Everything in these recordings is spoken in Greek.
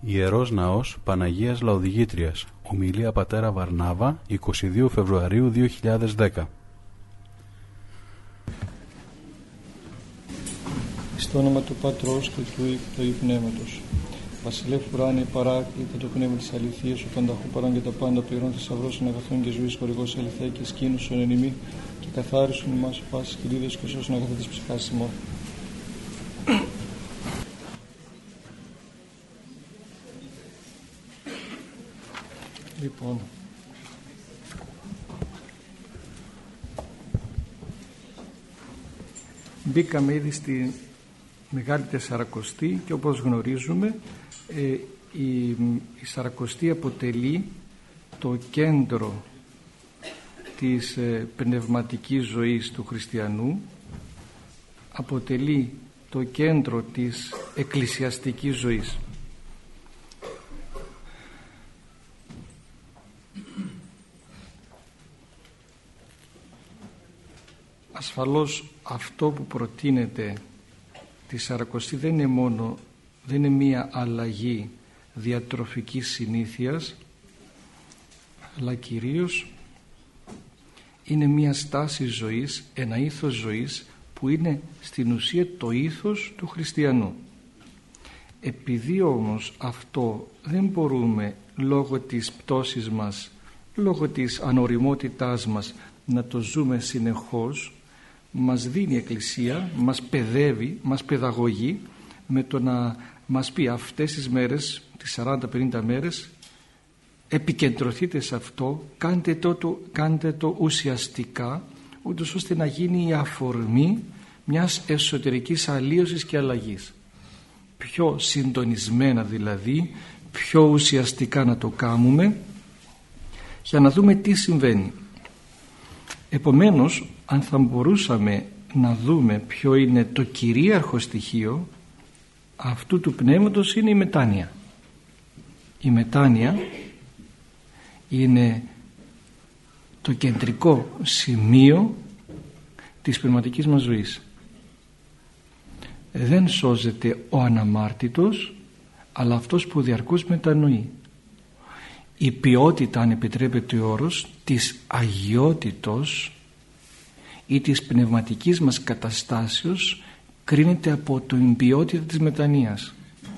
Ιερός Ναός Παναγίας Λαοδηγήτριας. Ομιλία πατέρα Βαρνάβα, 22 Φεβρουαρίου 2010. Στο όνομα του Πατρός και του Υιού και του Πνεύματος. Βασιλεύ ουράνιε παράκλητε το πνεύμα της αληθείας, ο πανταχού παρών και τα πάντα πληρών θησαυρός των αγαθών και ζωής χορηγός αληθέα και σκήνωσον εν ημί και καθάρισον ημάς ο πάσης κυλίδες και σώσον αγαθά της ψυχάς ημών. Λοιπόν, μπήκαμε ήδη στη Μεγάλη Τεσσαρακοστή και όπως γνωρίζουμε η Σαρακοστή αποτελεί το κέντρο της πνευματικής ζωής του χριστιανού, αποτελεί το κέντρο της εκκλησιαστικής ζωής. Ασφαλώς αυτό που προτείνεται τη Σαρακοστή δεν είναι μία αλλαγή διατροφικής συνήθειας, αλλά κυρίως είναι μία στάση ζωής, ένα ήθος ζωής που είναι στην ουσία το ήθος του χριστιανού. Επειδή όμως αυτό δεν μπορούμε λόγω της πτώσης μας, λόγω της ανοριμότητάς μας να το ζούμε συνεχώς, μας δίνει η Εκκλησία, μας παιδεύει, μας παιδαγωγεί με το να μας πει αυτές τις μέρες, τις 40-50 μέρες, επικεντρωθείτε σε αυτό, κάντε το ουσιαστικά, ούτως ώστε να γίνει η αφορμή μιας εσωτερικής αλλίωσης και αλλαγής. Πιο συντονισμένα δηλαδή, πιο ουσιαστικά να το κάνουμε, για να δούμε τι συμβαίνει. Επομένως, αν θα μπορούσαμε να δούμε ποιο είναι το κυρίαρχο στοιχείο αυτού του πνεύματος, είναι η μετάνοια. Η μετάνοια είναι το κεντρικό σημείο της πνευματικής μας ζωής. Δεν σώζεται ο αναμάρτητος, αλλά αυτός που διαρκώς μετανοεί. Η ποιότητα, αν επιτρέπεται ο όρος, της αγιότητος ή της πνευματικής μας καταστάσεως κρίνεται από την ποιότητα της μετανοίας.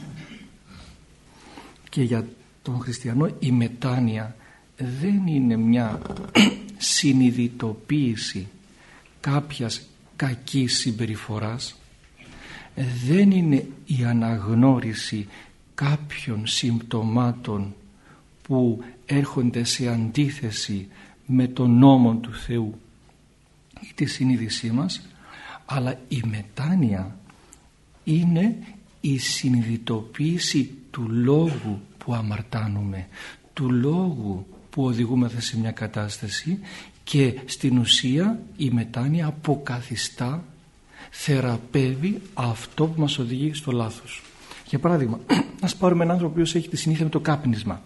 Και για τον χριστιανό η μετάνοια δεν είναι μια συνειδητοποίηση κάποιας κακής συμπεριφοράς, δεν είναι η αναγνώριση κάποιων συμπτωμάτων που έρχονται σε αντίθεση με τον νόμο του Θεού ή τη συνείδησή μας, αλλά η μετάνοια είναι η συνειδητοποίηση του λόγου που αμαρτάνουμε, του λόγου που οδηγούμεθα σε μια κατάσταση, και στην ουσία η μετάνοια αποκαθιστά, θεραπεύει αυτό που μας οδηγεί στο λάθος. Για παράδειγμα, ας πάρουμε έναν άνθρωπο που έχει τη συνήθεια με το κάπνισμα.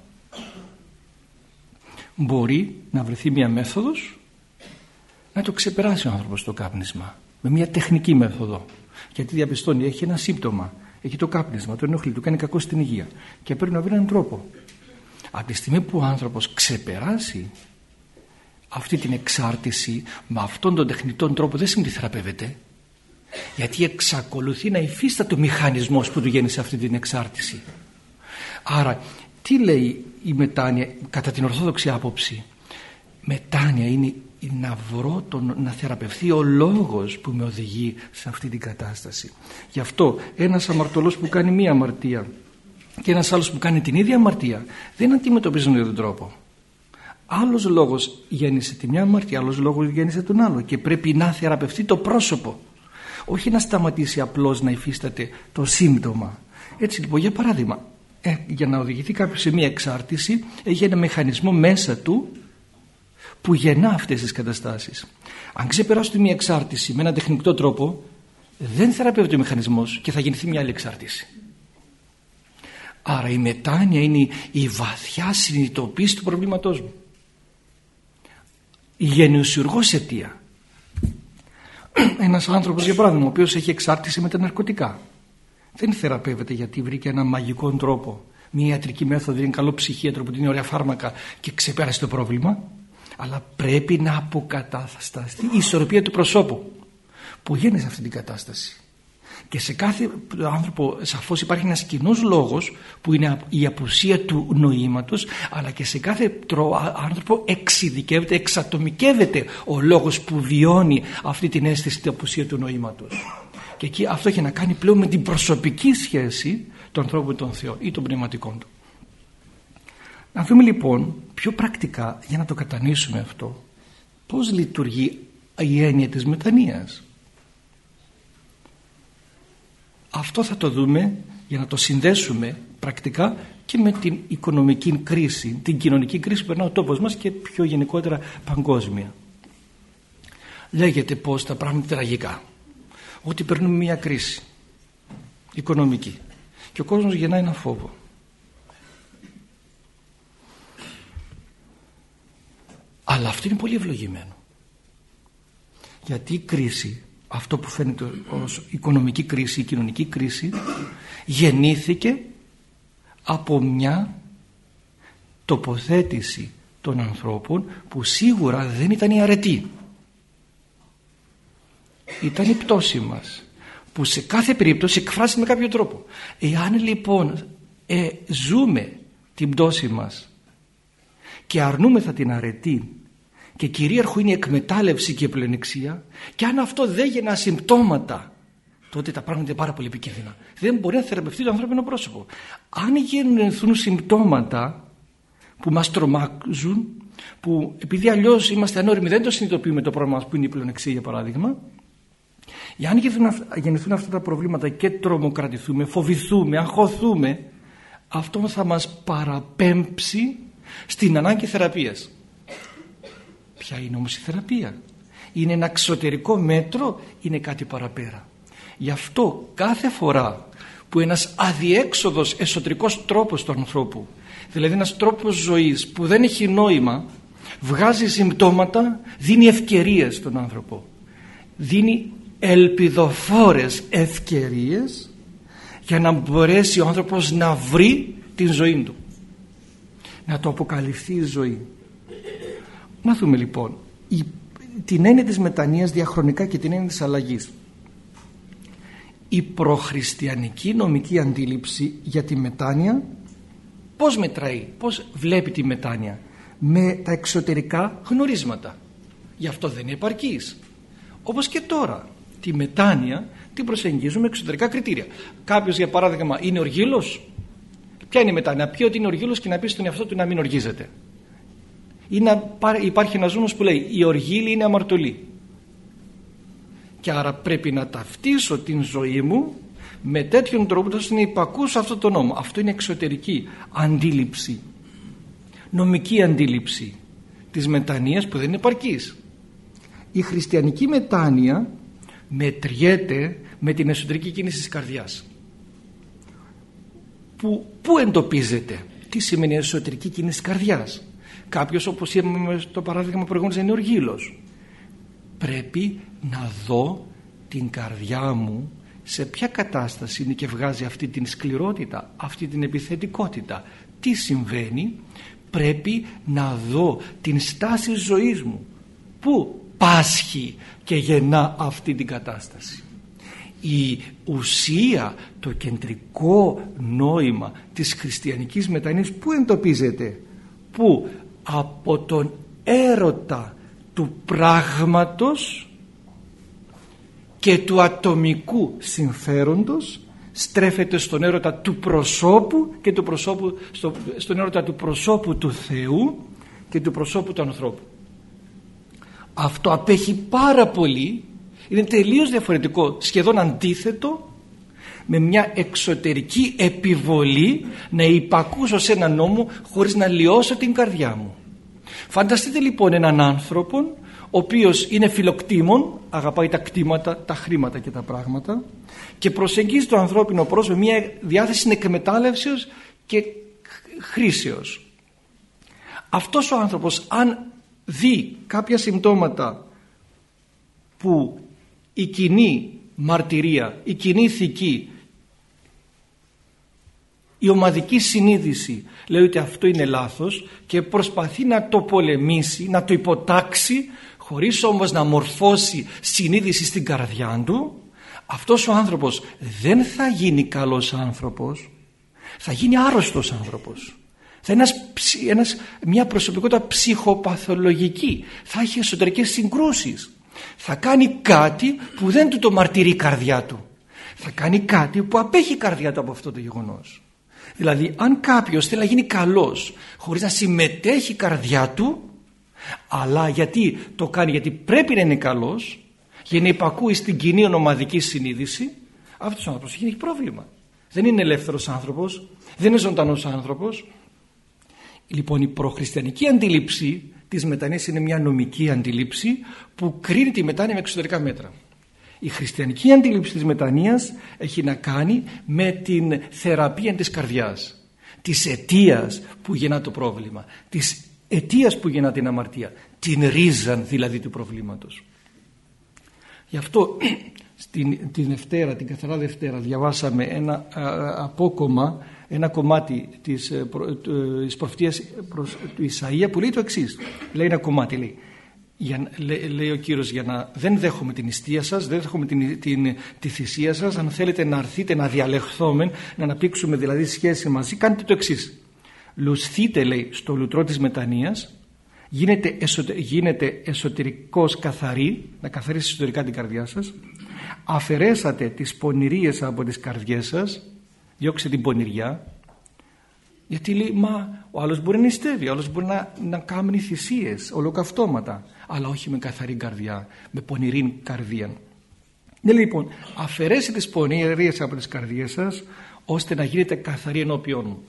Μπορεί να βρεθεί μια μέθοδος να το ξεπεράσει ο άνθρωπος το κάπνισμα, με μια τεχνική μέθοδο, γιατί διαπιστώνει έχει ένα σύμπτωμα, έχει το κάπνισμα, το ενοχλεί, του κάνει κακό στην υγεία και πρέπει να βρει έναν τρόπο. Από τη στιγμή που ο άνθρωπος ξεπεράσει αυτή την εξάρτηση, με αυτόν τον τεχνητόν τρόπο δεν συμπεριθεραπεύεται, γιατί εξακολουθεί να υφίσταται ο μηχανισμός που του γέννησε αυτή την εξάρτηση. Άρα τι λέει η μετάνοια κατά την ορθόδοξη άποψη? Μετάνοια είναι να θεραπευθεί ο λόγος που με οδηγεί σε αυτή την κατάσταση. Γι' αυτό ένας αμαρτωλός που κάνει μία αμαρτία και ένας άλλος που κάνει την ίδια αμαρτία δεν αντιμετωπίζουν τον ίδιο τρόπο. Άλλος λόγος γέννησε τη μια αμαρτία, άλλος λόγος γέννησε τον άλλο, και πρέπει να θεραπευτεί το πρόσωπο, όχι να σταματήσει απλώς να υφίσταται το σύμπτωμα. Έτσι λοιπόν, για παράδειγμα, για να οδηγηθεί κάποιος σε μια εξάρτηση, έχει ένα μηχανισμό μέσα του που γεννά αυτές τις καταστάσεις. Αν ξεπεράσω μια εξάρτηση με έναν τεχνικό τρόπο, δεν θεραπεύεται ο μηχανισμός και θα γεννηθεί μια άλλη εξάρτηση. Άρα η μετάνοια είναι η βαθιά συνειδητοποίηση του προβλήματός μου, η γεννησιουργός αιτία. Ένας άνθρωπος, για παράδειγμα, ο οποίος έχει εξάρτηση με τα ναρκωτικά, δεν θεραπεύεται γιατί βρήκε έναν μαγικό τρόπο Μια ιατρική μέθοδο είναι καλό ψυχίατρο που δίνει ωραία φάρμακα και ξεπέρασε το πρόβλημα, αλλά πρέπει να αποκατασταθεί η ισορροπία του προσώπου που γίνει σε αυτή την κατάσταση. Και σε κάθε άνθρωπο σαφώς υπάρχει ένας κοινός λόγος που είναι η απουσία του νοήματος, αλλά και σε κάθε άνθρωπο εξειδικεύεται, εξατομικεύεται ο λόγος που βιώνει αυτή την αίσθηση της απουσία του νοήματος. Και εκεί αυτό έχει να κάνει πλέον με την προσωπική σχέση του ανθρώπου με τον Θεό ή των πνευματικών του. Να δούμε λοιπόν πιο πρακτικά, για να το κατανοήσουμε αυτό, πώς λειτουργεί η έννοια της μετανοίας. Αυτό θα το δούμε για να το συνδέσουμε πρακτικά και με την οικονομική κρίση, την κοινωνική κρίση που περνά ο τόπος μας και πιο γενικότερα παγκόσμια. Λέγεται πως τα πράγματα είναι τραγικά, ότι περνούμε μια κρίση οικονομική και ο κόσμος γεννάει ένα φόβο. Αλλά αυτό είναι πολύ ευλογημένο, γιατί η κρίση, αυτό που φαίνεται ως οικονομική κρίση, η κοινωνική κρίση, γεννήθηκε από μια τοποθέτηση των ανθρώπων που σίγουρα δεν ήταν η αρετή. Ήταν η πτώση μας, που σε κάθε περίπτωση εκφράζεται με κάποιο τρόπο. Εάν λοιπόν ζούμε την πτώση μας και αρνούμεθα την αρετή και κυρίαρχο είναι η εκμετάλλευση και η πλεονεξία, και αν αυτό δεν γεννά συμπτώματα, τότε τα πράγματα είναι πάρα πολύ επικίνδυνα. Δεν μπορεί να θεραπευτεί το ανθρώπινο πρόσωπο. Αν γεννηθούν συμπτώματα που μας τρομάζουν, που επειδή αλλιώς είμαστε ανώριμοι δεν το συνειδητοποιούμε το πρόβλημα μας, που είναι η πλεονεξία για παράδειγμα, αν γεννηθούν αυτά τα προβλήματα και τρομοκρατηθούμε, φοβηθούμε, αγχωθούμε, αυτό θα μας παραπέμψει στην ανάγκη θεραπείας. Ποια είναι όμως η θεραπεία? Είναι ένα εξωτερικό μέτρο, είναι κάτι παραπέρα. Γι' αυτό κάθε φορά που ένας αδιέξοδος εσωτερικός τρόπος του ανθρώπου, δηλαδή ένας τρόπος ζωής που δεν έχει νόημα, βγάζει συμπτώματα, δίνει ευκαιρίες στον άνθρωπο, δίνει ελπιδοφόρες ευκαιρίες για να μπορέσει ο άνθρωπος να βρει την ζωή του, να το αποκαλυφθεί η ζωή. Να δούμε λοιπόν την έννοια της μετανοίας διαχρονικά και την έννοια της αλλαγής. Η προχριστιανική νομική αντίληψη για τη μετάνοια πώς μετράει, πώς βλέπει τη μετάνοια? Με τα εξωτερικά γνωρίσματα. Γι' αυτό δεν είναι επαρκής. Όπως και τώρα τη μετάνοια την προσεγγίζουμε εξωτερικά κριτήρια. Κάποιος για παράδειγμα είναι οργήλος. Ποια είναι η μετάνοια? Πει ότι είναι οργήλος και να πει στον εαυτό του να μην οργίζεται. Ή υπάρχει ένας νόμος που λέει η οργήλη είναι αμαρτωλή. Και άρα πρέπει να ταυτίσω την ζωή μου με τέτοιον τρόπο ώστε να υπακούσω αυτό το νόμο. Αυτό είναι εξωτερική αντίληψη, νομική αντίληψη της μετανοίας που δεν είναι επαρκής. Η χριστιανική μετάνοια μετριέται με την εσωτερική κίνηση της καρδιάς. Πού εντοπίζεται? Τι σημαίνει εσωτερική κίνηση της καρδιάς? Κάποιος, όπως είπαμε στο παράδειγμα προηγούμενος, είναι οργήλος. Πρέπει να δω την καρδιά μου σε ποια κατάσταση είναι και βγάζει αυτή την σκληρότητα, αυτή την επιθετικότητα. Τι συμβαίνει? Πρέπει να δω την στάση ζωής μου. Πού πάσχει και γεννά αυτή την κατάσταση? Η ουσία, το κεντρικό νόημα της χριστιανικής μετανοίας πού εντοπίζεται? Πού? Από τον έρωτα του πράγματος και του ατομικού συμφέροντος στρέφεται στον έρωτα του προσώπου και στον έρωτα του προσώπου του Θεού και του προσώπου του ανθρώπου. Αυτό απέχει πάρα πολύ, είναι τελείως διαφορετικό, σχεδόν αντίθετο με μια εξωτερική επιβολή να υπακούσω σε έναν νόμο χωρίς να λιώσω την καρδιά μου. Φανταστείτε λοιπόν έναν άνθρωπο ο οποίος είναι φιλοκτήμων, αγαπάει τα κτήματα, τα χρήματα και τα πράγματα και προσεγγίζει το ανθρώπινο πρόσωπο με μια διάθεση εκμετάλλευσεως και χρήσεως. Αυτός ο άνθρωπος, αν δει κάποια συμπτώματα που η κοινή μαρτυρία, η κοινή ηθική Η ομαδική συνείδηση λέει ότι αυτό είναι λάθος και προσπαθεί να το πολεμήσει, να το υποτάξει, χωρίς όμως να μορφώσει συνείδηση στην καρδιά του. Αυτός ο άνθρωπος δεν θα γίνει καλός άνθρωπος, θα γίνει άρρωστος άνθρωπος. Θα είναι μια προσωπικότητα ψυχοπαθολογική, θα έχει εσωτερικές συγκρούσεις, θα κάνει κάτι που δεν του το μαρτυρεί η καρδιά του, θα κάνει κάτι που απέχει η καρδιά του από αυτό το γεγονός. Δηλαδή αν κάποιος θέλει να γίνει καλός χωρίς να συμμετέχει η καρδιά του, αλλά γιατί το κάνει, γιατί πρέπει να είναι καλός, για να υπακούει στην κοινή ονομαδική συνείδηση, αυτός ο άνθρωπος έχει πρόβλημα. Δεν είναι ελεύθερος άνθρωπος, δεν είναι ζωντανός άνθρωπος. Λοιπόν, η προχριστιανική αντίληψη της μετανοίας είναι μια νομική αντίληψη που κρίνει τη μετάνοια με εξωτερικά μέτρα. Η χριστιανική αντίληψη της μετανοίας έχει να κάνει με την θεραπεία της καρδιάς, της αιτίας που γεννά το πρόβλημα, της αιτίας που γεννά την αμαρτία, την ρίζα δηλαδή του προβλήματος. Γι' αυτό την Δευτέρα, την Καθαρά Δευτέρα, διαβάσαμε ένα απόκομμα, ένα κομμάτι της προφητείας του Ισαΐα που λέει το εξής. Λέει ένα κομμάτι, λέει ο Κύριος, για να δεν δέχομαι την νηστεία σας, δεν δέχομαι τη θυσία σας, αν θέλετε να έρθετε να διαλεχθούμε, να αναπτύξουμε δηλαδή σχέση μαζί, κάντε το εξής. Λουσθείτε, λέει, στο λουτρό της μετανοίας, γίνετε εσωτερικώς καθαροί, να καθαρίσετε εσωτερικά την καρδιά σας, αφαιρέσατε τις πονηρίες από τις καρδιές σας, διώξτε την πονηριά, γιατί λέει, μα ο άλλος μπορεί να νηστεύει, ο άλλος μπορεί να κάνει θυσίες, ολοκαυτώματα, αλλά όχι με καθαρή καρδιά, με πονηρή καρδία. Ναι, λοιπόν, αφαιρέσετε τις πονηρίες από τις καρδιές σας, ώστε να γίνετε καθαροί ενώπιόν μου.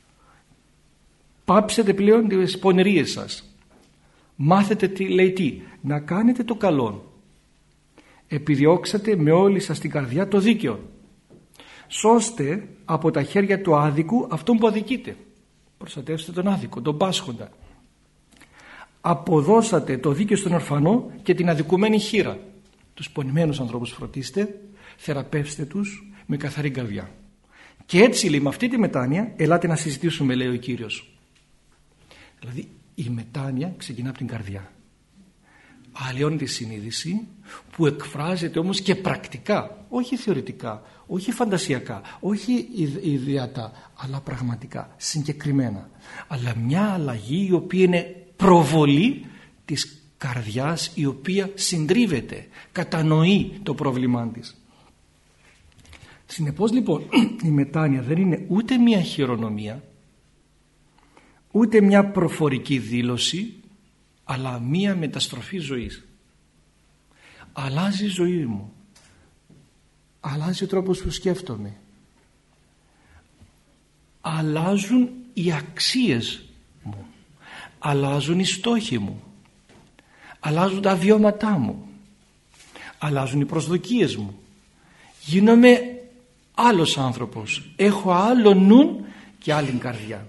Πάψετε πλέον τις πονηρίες σας. Μάθετε να κάνετε το καλό. Επιδιώξατε με όλη σας την καρδιά το δίκαιο. Σώστε από τα χέρια του άδικου αυτόν που αδικείται. Προστατεύστε τον άδικο, τον πάσχοντα. Αποδώσατε το δίκαιο στον ορφανό και την αδικουμένη χήρα. Τους πονημένους ανθρώπους φροντίστε, θεραπεύστε τους με καθαρή καρδιά. Και έτσι, λέει, με αυτή τη μετάνοια ελάτε να συζητήσουμε, λέει ο Κύριος. Δηλαδή η μετάνοια ξεκινά από την καρδιά. Αλλοιώνει τη συνείδηση που εκφράζεται όμως και πρακτικά, όχι θεωρητικά, όχι φαντασιακά, όχι ιδεατά, αλλά πραγματικά, συγκεκριμένα. Αλλά μια αλλαγή η οποία είναι προβολή της καρδιάς, η οποία συντρίβεται, κατανοεί το πρόβλημά της. Συνεπώς λοιπόν η μετάνοια δεν είναι ούτε μια χειρονομία, ούτε μια προφορική δήλωση, αλλά μια μεταστροφή ζωής. Αλλάζει η ζωή μου, αλλάζει ο τρόπος που σκέφτομαι, αλλάζουν οι αξίες μου, αλλάζουν οι στόχοι μου, αλλάζουν τα βιώματά μου, αλλάζουν οι προσδοκίες μου. Γίνομαι άλλος άνθρωπος, έχω άλλο νου και άλλη καρδιά.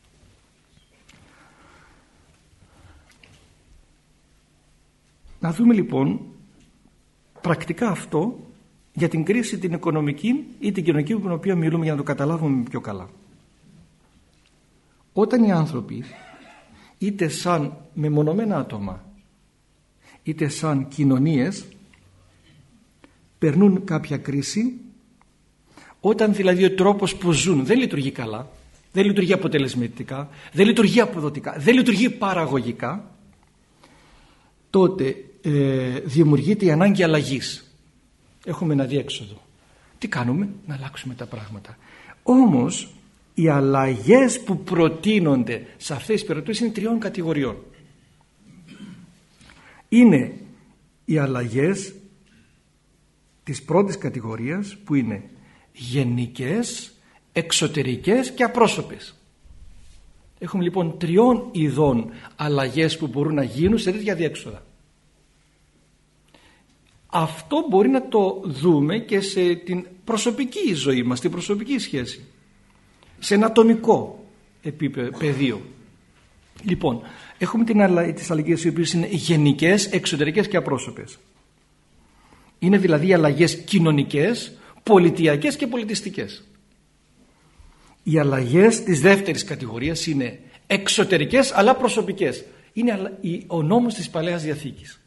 Να δούμε λοιπόν πρακτικά αυτό για την κρίση την οικονομική ή την κοινωνική με την οποία μιλούμε, για να το καταλάβουμε πιο καλά. Όταν οι άνθρωποι, είτε σαν μεμονωμένα άτομα είτε σαν κοινωνίες, περνούν κάποια κρίση, όταν δηλαδή ο τρόπος που ζουν δεν λειτουργεί καλά, δεν λειτουργεί αποτελεσματικά, δεν λειτουργεί αποδοτικά, δεν λειτουργεί παραγωγικά, τότε δημιουργείται η ανάγκη αλλαγής. Έχουμε ένα διέξοδο. Τι κάνουμε? Να αλλάξουμε τα πράγματα. Όμως οι αλλαγές που προτείνονται σε αυτές τις περιπτώσεις είναι τριών κατηγοριών. Είναι οι αλλαγές της πρώτης κατηγορίας, που είναι γενικές, εξωτερικές και απρόσωπες. Έχουμε λοιπόν τριών ειδών αλλαγές που μπορούν να γίνουν σε τέτοια διέξοδα. Αυτό μπορεί να το δούμε και σε την προσωπική ζωή μας, την προσωπική σχέση, σε ένα ατομικό πεδίο. Λοιπόν, έχουμε τις αλλαγές οι οποίες είναι γενικές, εξωτερικές και απρόσωπες. Είναι δηλαδή αλλαγές κοινωνικές, πολιτιακές και πολιτιστικές. Οι αλλαγές της δεύτερης κατηγορίας είναι εξωτερικές αλλά προσωπικές. Είναι ο νόμος της Παλαιάς Διαθήκης.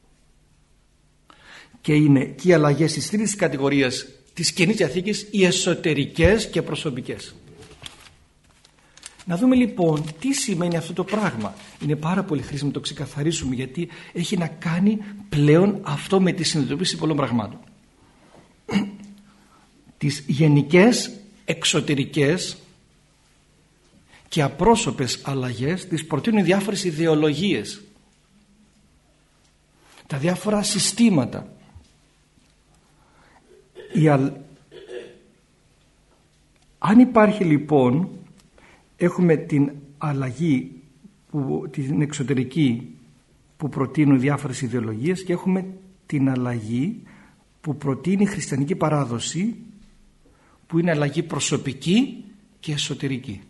Και είναι και οι αλλαγές της τρίτης κατηγορίας της Καινής Διαθήκης, οι εσωτερικές και προσωπικές. Να δούμε λοιπόν τι σημαίνει αυτό το πράγμα. Είναι πάρα πολύ χρήσιμο να το ξεκαθαρίσουμε, γιατί έχει να κάνει πλέον αυτό με τη συνειδητοποίηση πολλών πραγμάτων. Τις γενικές, εξωτερικές και απρόσωπες αλλαγές τις προτείνουν διάφορες ιδεολογίες, τα διάφορα συστήματα. Αν υπάρχει λοιπόν, έχουμε την αλλαγή, την εξωτερική που προτείνουν διάφορες ιδεολογίες, και έχουμε την αλλαγή που προτείνει η χριστιανική παράδοση, που είναι αλλαγή προσωπική και εσωτερική.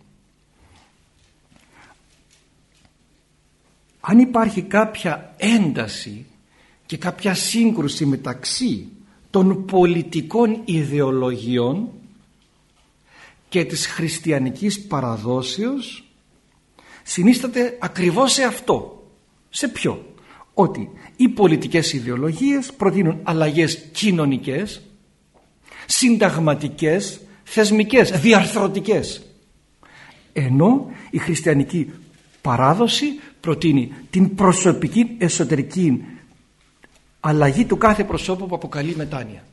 Αν υπάρχει κάποια ένταση και κάποια σύγκρουση μεταξύ των πολιτικών ιδεολογιών και της χριστιανικής παραδόσεως, συνίσταται ακριβώς σε αυτό. Σε ποιο? Ότι οι πολιτικές ιδεολογίες προτείνουν αλλαγές κοινωνικές, συνταγματικές, θεσμικές, διαρθρωτικές, ενώ η χριστιανική παράδοση προτείνει την προσωπική εσωτερική αλλαγή του κάθε προσώπου που αποκαλεί μετάνοια.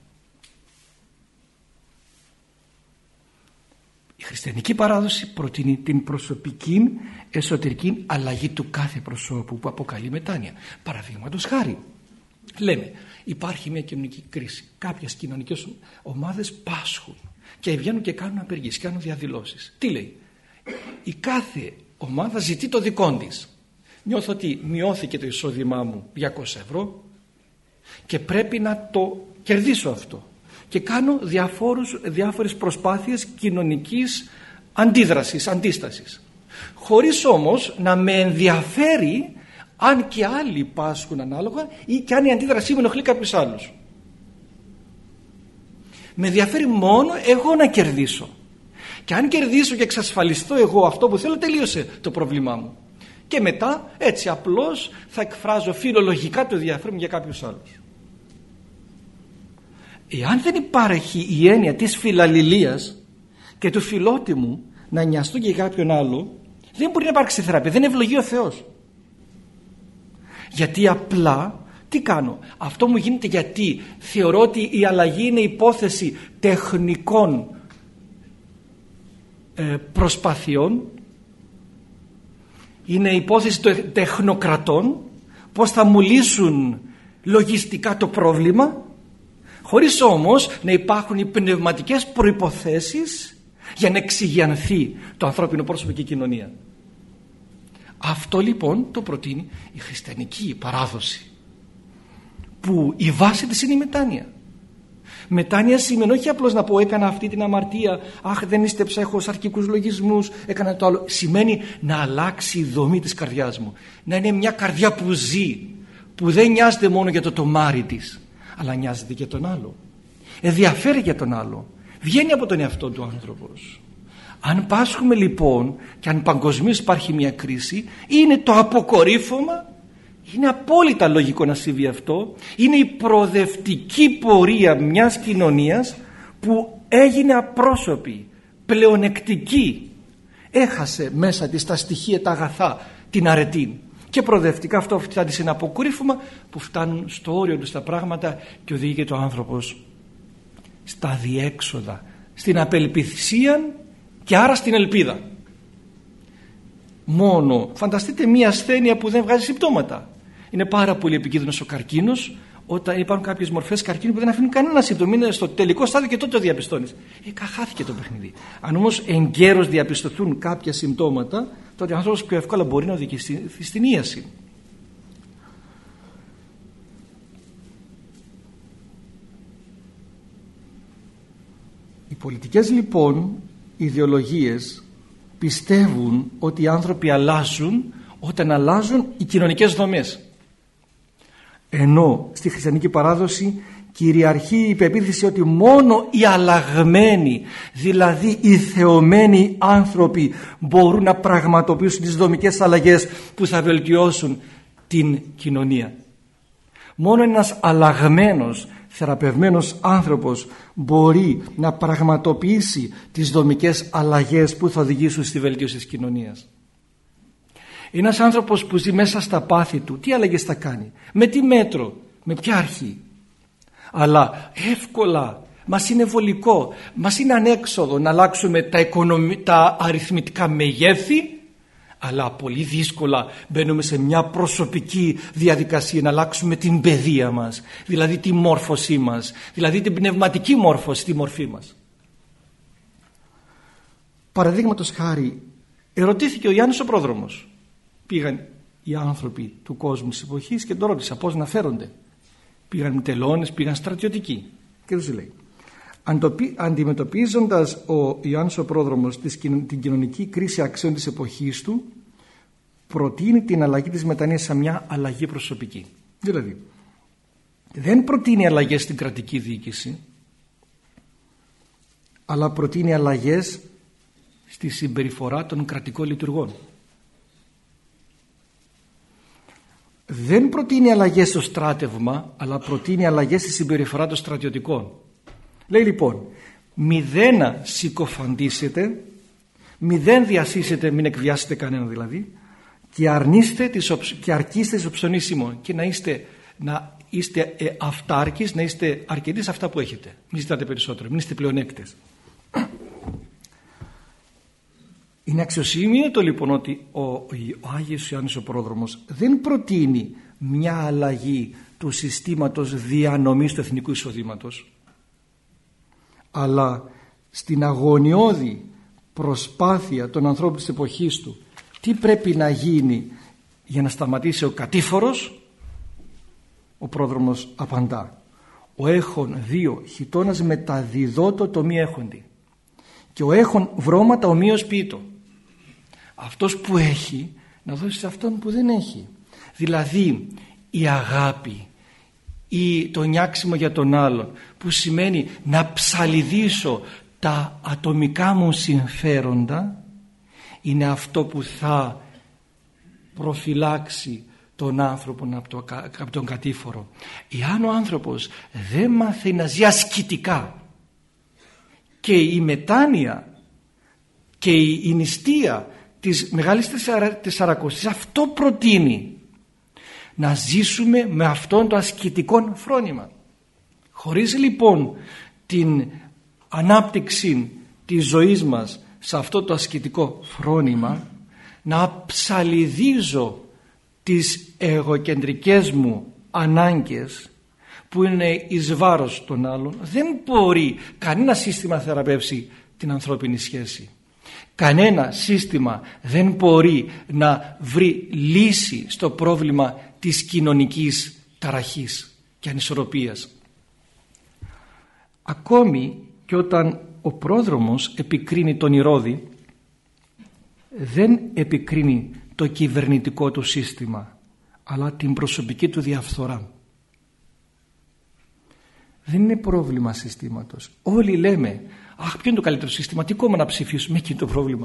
Η χριστιανική παράδοση προτείνει την προσωπική εσωτερική αλλαγή του κάθε προσώπου που αποκαλεί μετάνοια. Παραδείγματος χάρη, λέμε υπάρχει μια κοινωνική κρίση, κάποιες κοινωνικές ομάδες πάσχουν και βγαίνουν και κάνουν απεργίες, κάνουν διαδηλώσεις. Τι λέει? Η κάθε ομάδα ζητεί το δικό της. Νιώθω ότι μειώθηκε το εισόδημά μου 200 ευρώ και πρέπει να το κερδίσω αυτό, και κάνω διάφορες προσπάθειες κοινωνικής αντίδρασης, αντίστασης, χωρίς όμως να με ενδιαφέρει αν και άλλοι πάσχουν ανάλογα ή και αν η αντίδρασή μου ενοχλεί κάποιους άλλους. Με ενδιαφέρει μόνο εγώ να κερδίσω, και αν κερδίσω και εξασφαλιστώ εγώ αυτό που θέλω, τελείωσε το πρόβλημά μου, και μετά έτσι απλώς θα εκφράζω φιλολογικά το ενδιαφέρον μου για κάποιους άλλους. Εάν δεν υπάρχει η έννοια της φιλαλληλίας και του φιλότιμου να νοιαστώ και για κάποιον άλλο, δεν μπορεί να υπάρξει θεραπεία, δεν ευλογεί ο Θεός. Γιατί απλά τι κάνω? Αυτό μου γίνεται γιατί θεωρώ ότι η αλλαγή είναι υπόθεση τεχνικών προσπαθειών, είναι υπόθεση των τεχνοκρατών, πώς θα μου λύσουν λογιστικά το πρόβλημα, χωρίς όμως να υπάρχουν οι πνευματικές προϋποθέσεις για να εξηγιανθεί το ανθρώπινο πρόσωπο και η κοινωνία. Αυτό λοιπόν το προτείνει η χριστιανική παράδοση, που η βάση της είναι η μετάνοια. Μετάνοια σημαίνει όχι απλώς να πω έκανα αυτή την αμαρτία, αχ δεν ίστεψα, έχω σαρκικούς λογισμούς, έκανα το άλλο. Σημαίνει να αλλάξει η δομή της καρδιάς μου, να είναι μια καρδιά που ζει, που δεν νοιάζεται μόνο για το τομάρι της, αλλά νοιάζεται για τον άλλο, ενδιαφέρει για τον άλλο, βγαίνει από τον εαυτό του άνθρωπος. Αν πάσχουμε λοιπόν και αν παγκοσμίως υπάρχει μια κρίση, είναι το αποκορύφωμα, είναι απόλυτα λογικό να συμβεί αυτό, είναι η προοδευτική πορεία μιας κοινωνίας που έγινε απρόσωπη, πλεονεκτική, έχασε μέσα της τα στοιχεία, τα αγαθά, την αρετή, και προοδευτικά αυτό φτάνει σε ένα αποκορύφωμα που φτάνουν στο όριο του τα πράγματα και οδηγεί το άνθρωπος στα διέξοδα, στην απελπισία και άρα στην ελπίδα. Μόνο φανταστείτε μια ασθένεια που δεν βγάζει συμπτώματα. Είναι πάρα πολύ επικίνδυνος ο καρκίνος, όταν υπάρχουν κάποιες μορφές καρκίνου που δεν αφήνουν κανένα σύμπτωμα, είναι στο τελικό στάδιο και τότε το διαπιστώνεις. Χάθηκε το παιχνίδι. Αν όμως εγκαίρως διαπιστωθούν κάποια συμπτώματα, τότε ο άνθρωπος πιο εύκολα μπορεί να οδηγηθεί στην ίαση. Οι πολιτικές λοιπόν ιδεολογίες πιστεύουν ότι οι άνθρωποι αλλάζουν όταν αλλάζουν οι κοινωνικές δομές, ενώ στη χριστιανική παράδοση κυριαρχεί η πεποίθηση ότι μόνο οι αλλαγμένοι, δηλαδή οι θεωμένοι άνθρωποι, μπορούν να πραγματοποιήσουν τις δομικές αλλαγές που θα βελτιώσουν την κοινωνία. Μόνο ένας αλλαγμένος, θεραπευμένος άνθρωπος μπορεί να πραγματοποιήσει τις δομικές αλλαγές που θα οδηγήσουν στη βελτίωση της κοινωνίας. Ένας άνθρωπος που ζει μέσα στα πάθη του, τι αλλαγές θα κάνει, με τι μέτρο, με ποια αρχή? Αλλά εύκολα μας είναι βολικό, μας είναι ανέξοδο να αλλάξουμε τα αριθμητικά μεγέθη, αλλά πολύ δύσκολα μπαίνουμε σε μια προσωπική διαδικασία να αλλάξουμε την παιδεία μας, δηλαδή τη μόρφωσή μας, δηλαδή την πνευματική μόρφωση, τη μορφή μας. Παραδείγματος χάρη, ερωτήθηκε ο Ιάννης ο Πρόδρομος. Πήγαν οι άνθρωποι του κόσμου της εποχής και τον ρώτησαν πώς να φέρονται. Πήγαν τελώνες, πήγαν στρατιωτικοί. Και τους λέει, αντιμετωπίζοντας ο Ιωάννης ο Πρόδρομος την κοινωνική κρίση αξιών της εποχής του, προτείνει την αλλαγή της μετανοίας σε μια αλλαγή προσωπική. Δηλαδή, δεν προτείνει αλλαγές στην κρατική διοίκηση, αλλά προτείνει αλλαγές στη συμπεριφορά των κρατικών λειτουργών. Δεν προτείνει αλλαγές στο στράτευμα, αλλά προτείνει αλλαγές στη συμπεριφορά των στρατιωτικών. Λέει λοιπόν, μηδέν συκοφαντήσετε, μηδέν διασύσετε, μην εκβιάσετε κανέναν δηλαδή, και αρκείστε τις οψονής ημών, και να είστε αυτάρκεις, να είστε αρκετοί σε αυτά που έχετε. Μην ζητάτε περισσότερο, μην είστε πλεονέκτες. Είναι αξιοσημείωτο λοιπόν ότι ο Άγιος Ιωάννης ο Πρόδρομος δεν προτείνει μια αλλαγή του συστήματος διανομής του εθνικού εισοδήματος, αλλά στην αγωνιώδη προσπάθεια των ανθρώπων της εποχής του, τι πρέπει να γίνει για να σταματήσει ο κατήφορος, ο Πρόδρομος απαντά, ο έχων δύο χιτώνας μεταδιδότο το μη έχοντι, και ο έχων βρώματα ομοίως ποιείτο. Αυτός που έχει να δώσει σε αυτόν που δεν έχει. Δηλαδή η αγάπη ή το νιάξιμο για τον άλλον, που σημαίνει να ψαλιδίσω τα ατομικά μου συμφέροντα, είναι αυτό που θα προφυλάξει τον άνθρωπο από τον κατήφορο. Εάν ο άνθρωπος δεν μάθει να ζει ασκητικά, και η μετάνοια και η νηστεία της Μεγάλης Τεσσαρακοστής αυτό προτείνει, να ζήσουμε με αυτόν το ασκητικό φρόνημα. Χωρίς λοιπόν την ανάπτυξη της ζωής μας σε αυτό το ασκητικό φρόνημα, να ψαλιδίζω τις εγωκεντρικές μου ανάγκες που είναι εις βάρος των άλλων, δεν μπορεί κανένα σύστημα να θεραπεύσει την ανθρώπινη σχέση. Κανένα σύστημα δεν μπορεί να βρει λύση στο πρόβλημα της κοινωνικής ταραχής και ανισορροπίας. Ακόμη και όταν ο πρόδρομος επικρίνει τον Ηρώδη, δεν επικρίνει το κυβερνητικό του σύστημα, αλλά την προσωπική του διαφθορά. Δεν είναι πρόβλημα συστήματος. Όλοι λέμε, αχ, ποιο είναι το καλύτερο σύστημα, τι κόμμα να ψηφίσουμε, εκεί είναι το πρόβλημα.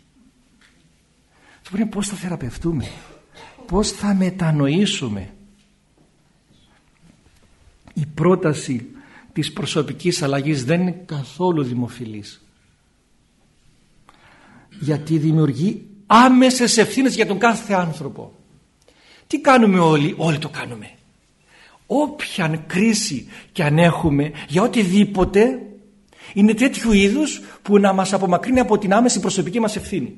Το πρόβλημα είναι πώς θα θεραπευτούμε, πώς θα μετανοήσουμε. Η πρόταση της προσωπικής αλλαγής δεν είναι καθόλου δημοφιλής, γιατί δημιουργεί άμεσες ευθύνες για τον κάθε άνθρωπο. Τι κάνουμε όλοι? Όλοι το κάνουμε. Όποιαν κρίση και αν έχουμε για οτιδήποτε, είναι τέτοιου είδους που να μας απομακρύνει από την άμεση προσωπική μας ευθύνη.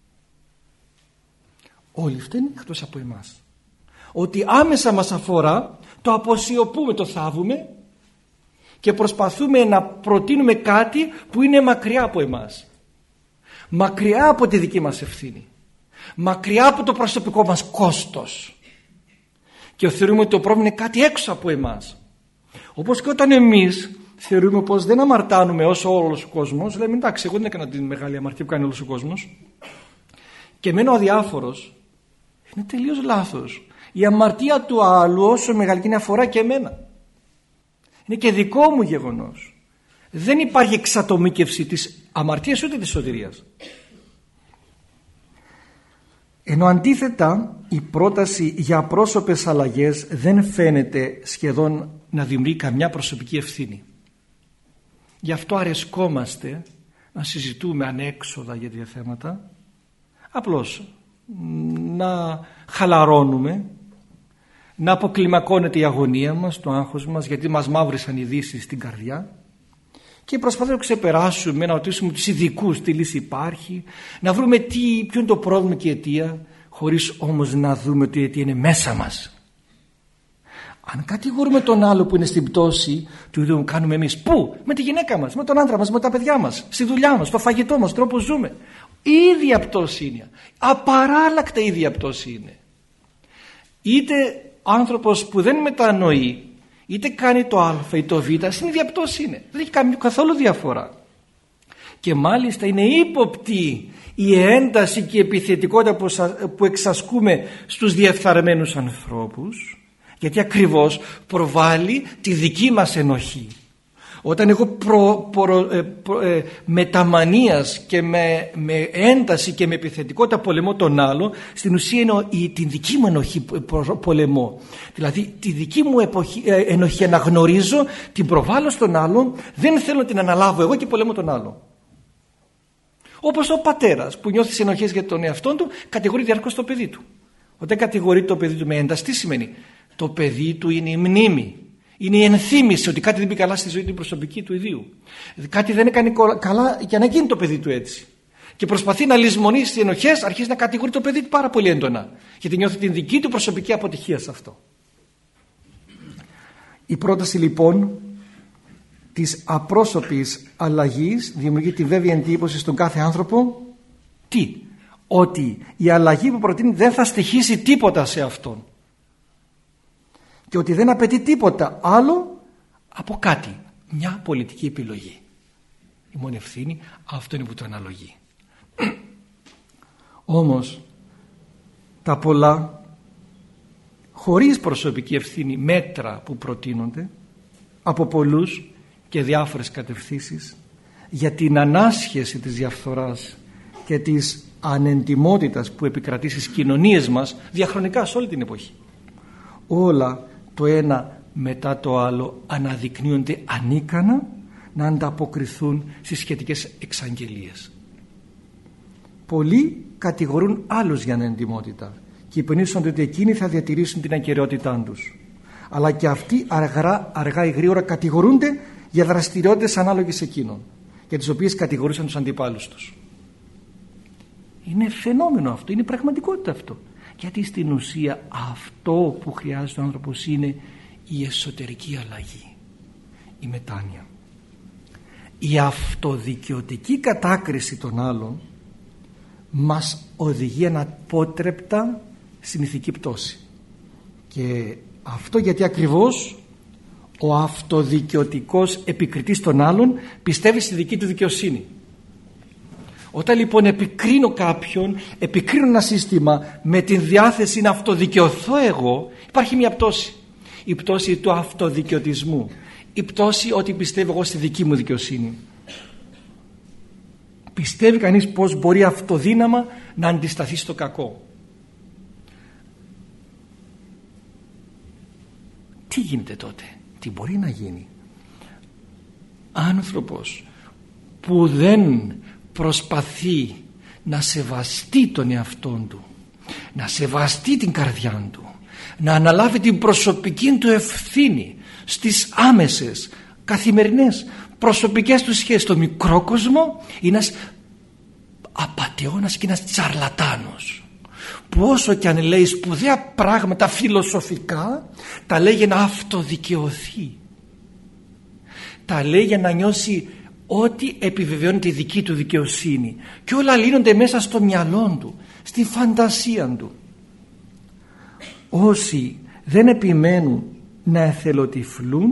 Όλοι φταίνουν εκτός από εμάς. Ότι άμεσα μας αφορά, το αποσιωπούμε, το θάβουμε και προσπαθούμε να προτείνουμε κάτι που είναι μακριά από εμάς, μακριά από τη δική μας ευθύνη, μακριά από το προσωπικό μας κόστος, και θεωρούμε ότι το πρόβλημα είναι κάτι έξω από εμάς. Όπως και όταν εμείς θεωρούμε πως δεν αμαρτάνουμε όσο όλος ο κόσμος, λέμε εντάξει, εγώ δεν έκανα την μεγάλη αμαρτία που κάνει όλος ο κόσμος και μένω αδιάφορος. Είναι τελείως λάθος. Η αμαρτία του άλλου, όσο μεγάλη και είναι, αφορά και εμένα. Είναι και δικό μου γεγονός. Δεν υπάρχει εξατομίκευση της αμαρτίας ούτε της σωτηρίας. Ενώ αντίθετα η πρόταση για απρόσωπες αλλαγές δεν φαίνεται σχεδόν να δημιουργεί καμιά προσωπική ευθύνη. Γι' αυτό αρεσκόμαστε να συζητούμε ανέξοδα για τέτοια θέματα, απλώς να χαλαρώνουμε, να αποκλιμακώνεται η αγωνία μας, το άγχος μας, γιατί μας μαύρισαν ειδήσεις στην καρδιά, και προσπαθούμε να ξεπεράσουμε, να ρωτήσουμε τους ειδικούς τι λύση υπάρχει, να βρούμε ποιο είναι το πρόβλημα και η αιτία, χωρίς όμως να δούμε ότι η αιτία είναι μέσα μας. Αν κατηγορούμε τον άλλο που είναι στην πτώση του ίδιου κάνουμε εμείς, πού? Με τη γυναίκα μας, με τον άντρα μας, με τα παιδιά μας, στη δουλειά μας, στο φαγητό μας, τρόπο ζούμε. Η ίδια πτώση είναι. Απαράλλακτα η ίδια πτώση είναι. Είτε άνθρωπος που δεν μετανοεί, είτε κάνει το α ή το β, στην ίδια πτώση είναι. Δεν έχει καθόλου διαφορά. Και μάλιστα είναι ύποπτη η ένταση και η επιθετικότητα που εξασκούμε στους διεφθαρμένους ανθρώπους, γιατί ακριβώς προβάλλει τη δική μας ενοχή. Όταν εγώ με ταμανίας και με ένταση και με επιθετικότητα πολεμώ τον άλλο, στην ουσία είναι την δική μου ενοχή πολεμώ. Δηλαδή τη δική μου ενοχή αναγνωρίζω, την προβάλλω στον άλλο, δεν θέλω να την αναλάβω εγώ και πολεμώ τον άλλο. Όπως ο πατέρας που νιώθει ενοχές για τον εαυτό του, κατηγορεί διαρκώς το παιδί του. Όταν κατηγορεί το παιδί του με ένταση, τι σημαίνει? Το παιδί του είναι η μνήμη. Είναι η ενθύμηση ότι κάτι δεν πήγε καλά στη ζωή του προσωπική του ιδίου. Κάτι δεν έκανε καλά για να γίνει το παιδί του έτσι. Και προσπαθεί να λησμονήσει τις ενοχές, αρχίζει να κατηγορεί το παιδί του πάρα πολύ έντονα. Γιατί νιώθει την δική του προσωπική αποτυχία σε αυτό. Η πρόταση λοιπόν της απρόσωπης αλλαγής δημιουργεί τη βέβαιη εντύπωση στον κάθε άνθρωπο τι? Ότι η αλλαγή που προτείνει δεν θα στοιχήσει τίποτα σε αυτόν. Και ότι δεν απαιτεί τίποτα άλλο από κάτι. Μια πολιτική επιλογή. Η μόνη ευθύνη αυτό είναι που το αναλογεί. Όμως τα πολλά χωρίς προσωπική ευθύνη μέτρα που προτείνονται από πολλούς και διάφορες κατευθύνσεις για την ανάσχεση της διαφθοράς και της ανεντιμότητας που επικρατεί στις κοινωνίες μας διαχρονικά σε όλη την εποχή, όλα το ένα μετά το άλλο αναδεικνύονται ανίκανα να ανταποκριθούν στις σχετικές εξαγγελίες. Πολλοί κατηγορούν άλλους για ανεντιμότητα και υπενήσονται ότι εκείνοι θα διατηρήσουν την ακεραιότητά τους, αλλά και αυτοί αργά ή γρήγορα κατηγορούνται για δραστηριότητες ανάλογες εκείνων, για τις οποίες κατηγορούσαν τους αντιπάλους τους. Είναι φαινόμενο αυτό, είναι πραγματικότητα αυτό. Γιατί στην ουσία αυτό που χρειάζεται ο άνθρωπος είναι η εσωτερική αλλαγή, η μετάνοια. Η αυτοδικαιωτική κατάκριση των άλλων μας οδηγεί αναπότρεπτα στην ηθική πτώση. Και αυτό γιατί ακριβώς ο αυτοδικαιωτικός επικριτής των άλλων πιστεύει στη δική του δικαιοσύνη. Όταν λοιπόν επικρίνω κάποιον, επικρίνω ένα σύστημα με την διάθεση να αυτοδικαιωθώ εγώ, υπάρχει μια πτώση. Η πτώση του αυτοδικαιωτισμού. Η πτώση ότι πιστεύω εγώ στη δική μου δικαιοσύνη. Πιστεύει κανείς πως μπορεί αυτοδύναμα να αντισταθεί στο κακό. Τι γίνεται τότε? Τι μπορεί να γίνει? Άνθρωπος που δεν προσπαθεί να σεβαστεί τον εαυτόν του, να σεβαστεί την καρδιά του, να αναλάβει την προσωπική του ευθύνη στις άμεσες καθημερινές προσωπικές του σχέσεις στο μικρό κόσμο, είναι ένας απατεώνας και ένας τσαρλατάνος που όσο και αν λέει σπουδαία πράγματα φιλοσοφικά, τα λέει για να αυτοδικαιωθεί, τα λέει για να νιώσει ότι επιβεβαιώνει τη δική του δικαιοσύνη, και όλα λύνονται μέσα στο μυαλό του, στη φαντασία του. Όσοι δεν επιμένουν να εθελοτυφλούν,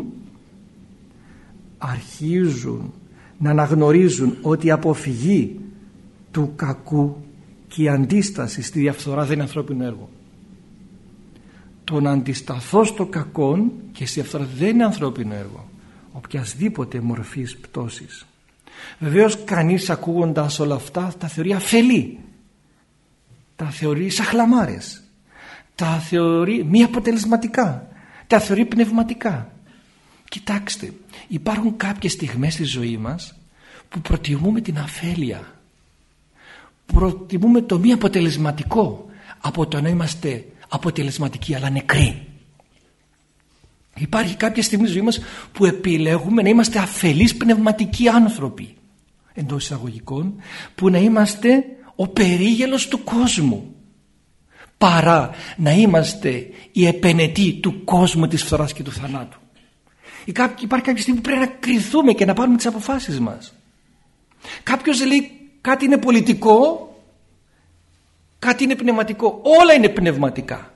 αρχίζουν να αναγνωρίζουν ότι η αποφυγή του κακού και η αντίσταση στη διαφθορά δεν είναι ανθρώπινο έργο. Το να αντισταθώ στο κακό και στη διαφθορά δεν είναι ανθρώπινο έργο. οποιασδήποτε μορφής πτώσης. Βεβαίως κανείς ακούγοντας όλα αυτά τα θεωρεί αφελή, τα θεωρεί σαχλαμάρες, τα θεωρεί μη αποτελεσματικά, τα θεωρεί πνευματικά. Κοιτάξτε, υπάρχουν κάποιες στιγμές στη ζωή μας που προτιμούμε την αφέλεια, προτιμούμε το μη αποτελεσματικό από το να είμαστε αποτελεσματικοί αλλά νεκροί. Υπάρχει κάποια στιγμή στη ζωή μας που επιλέγουμε να είμαστε αφελείς πνευματικοί άνθρωποι, εντός εισαγωγικών, που να είμαστε ο περίγελος του κόσμου, παρά να είμαστε οι επενετοί του κόσμου της φθοράς και του θανάτου. Υπάρχει κάποια στιγμή που πρέπει να κριθούμε και να πάρουμε τις αποφάσεις μας. Κάποιος λέει κάτι είναι πολιτικό, κάτι είναι πνευματικό. Όλα είναι πνευματικά.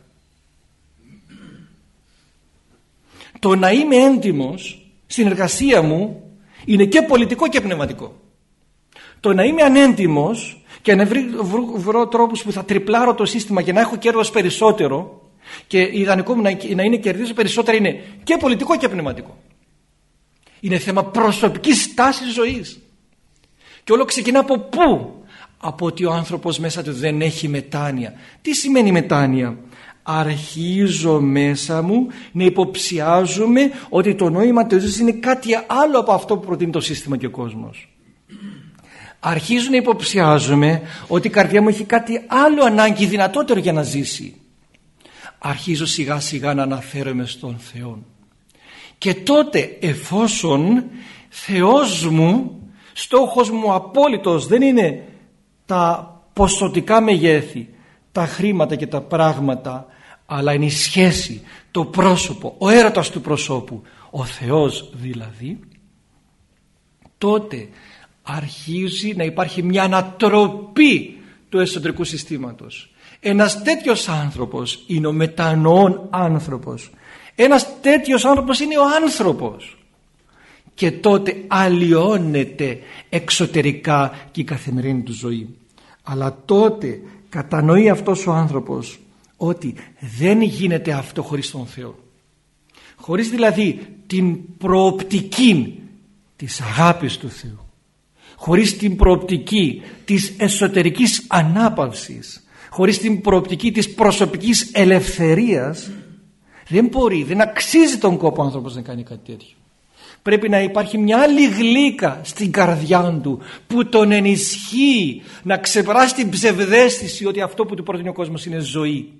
Το να είμαι έντιμος στην εργασία μου είναι και πολιτικό και πνευματικό. Το να είμαι ανέντιμος και να βρω τρόπους που θα τριπλάρω το σύστημα για να έχω κέρδος περισσότερο, και ιδανικό μου να είναι κερδίζω περισσότερα, είναι και πολιτικό και πνευματικό. Είναι θέμα προσωπικής στάσης ζωής. Και όλο ξεκινά από πού? Από ότι ο άνθρωπος μέσα του δεν έχει μετάνοια. Τι σημαίνει μετάνοια? Αρχίζω μέσα μου να υποψιάζομαι ότι το νόημα της ζωής είναι κάτι άλλο από αυτό που προτείνει το σύστημα και ο κόσμος. Αρχίζω να υποψιάζομαι ότι η καρδιά μου έχει κάτι άλλο ανάγκη, δυνατότερο για να ζήσει. Αρχίζω σιγά σιγά να αναφέρομαι στον Θεό. Και τότε, εφόσον Θεός μου, στόχος μου απόλυτος δεν είναι τα ποσοτικά μεγέθη, τα χρήματα και τα πράγματα, αλλά είναι η σχέση, το πρόσωπο, ο έρωτας του προσώπου, ο Θεός δηλαδή, τότε αρχίζει να υπάρχει μια ανατροπή του εσωτερικού συστήματος. Ένας τέτοιος άνθρωπος είναι ο μετανοών άνθρωπος. Ένας τέτοιος άνθρωπος είναι ο άνθρωπος. Και τότε αλλοιώνεται εξωτερικά και η καθημερινή του ζωή. Αλλά τότε κατανοεί αυτός ο άνθρωπος ότι δεν γίνεται αυτό χωρίς τον Θεό. Χωρίς δηλαδή την προοπτική της αγάπης του Θεού, χωρίς την προοπτική της εσωτερικής ανάπαυσης, χωρίς την προοπτική της προσωπικής ελευθερίας, δεν μπορεί, δεν αξίζει τον κόπο ο άνθρωπος να κάνει κάτι τέτοιο. Πρέπει να υπάρχει μια άλλη γλύκα στην καρδιά του που τον ενισχύει να ξεπεράσει την ψευδαίσθηση ότι αυτό που του προτείνει ο κόσμος είναι ζωή.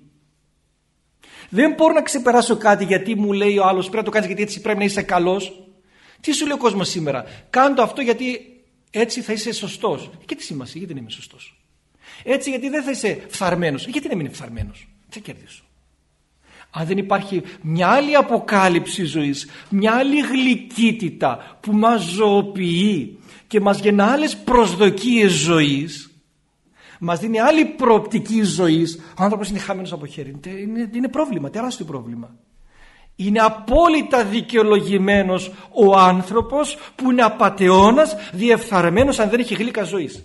Δεν μπορώ να ξεπεράσω κάτι γιατί μου λέει ο άλλος πρέπει να το κάνεις γιατί έτσι πρέπει να είσαι καλός. Τι σου λέει ο κόσμος σήμερα? Κάντο αυτό γιατί έτσι θα είσαι σωστός. Και τι σημασία, γιατί δεν είμαι σωστός? Έτσι γιατί δεν θα είσαι φθαρμένος. Γιατί να μην είναι φθαρμένος? Τι θα κερδίσω? Αν δεν υπάρχει μια άλλη αποκάλυψη ζωής, μια άλλη γλυκύτητα που μας ζωοποιεί και μας γεννά άλλες προσδοκίες ζωής, μας δίνει άλλη προοπτική ζωής, ο άνθρωπος είναι χαμένος από χέρι. Είναι πρόβλημα, τεράστιο πρόβλημα. Είναι απόλυτα δικαιολογημένος ο άνθρωπος που είναι απατεώνας, διεφθαρμένος αν δεν έχει γλύκα ζωής.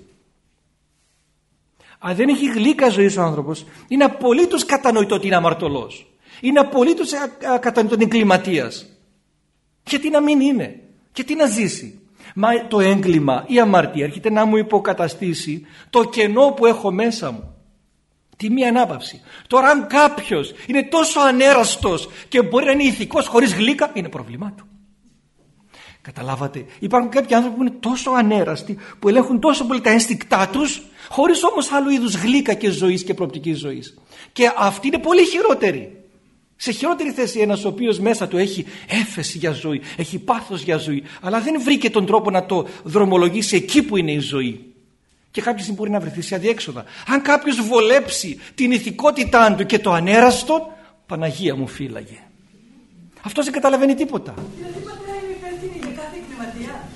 Αν δεν έχει γλύκα ζωής ο άνθρωπος, είναι απολύτως κατανοητό ότι είναι αμαρτωλός. Είναι απολύτως κατανοητό ότι είναι εγκληματίας. Γιατί να μην είναι? Γιατί να ζήσει? Μα το έγκλημα, η αμαρτία έρχεται να μου υποκαταστήσει το κενό που έχω μέσα μου. Τη μία ανάπαυση. Τώρα αν κάποιος είναι τόσο ανέραστος και μπορεί να είναι ηθικός χωρίς γλύκα, είναι πρόβλημά του. Καταλάβατε? Υπάρχουν κάποιοι άνθρωποι που είναι τόσο ανέραστοι, που ελέγχουν τόσο πολύ τα ένστικτά τους, χωρίς όμως άλλου είδους γλύκα και ζωής και προοπτικής ζωής. Και αυτή είναι πολύ χειρότερη. Σε χειρότερη θέση ένας ο οποίος μέσα του έχει έφεση για ζωή, έχει πάθος για ζωή, αλλά δεν βρήκε τον τρόπο να το δρομολογήσει εκεί που είναι η ζωή. Και κάποια στιγμή μπορεί να βρεθεί σε αδιέξοδα. Αν κάποιος βολέψει την ηθικότητά του και το ανέραστο, Παναγία μου φύλαγε. Αυτός δεν καταλαβαίνει τίποτα. Δηλαδή πατέρα είναι υπεύθυνη για κάθε εγκληματία.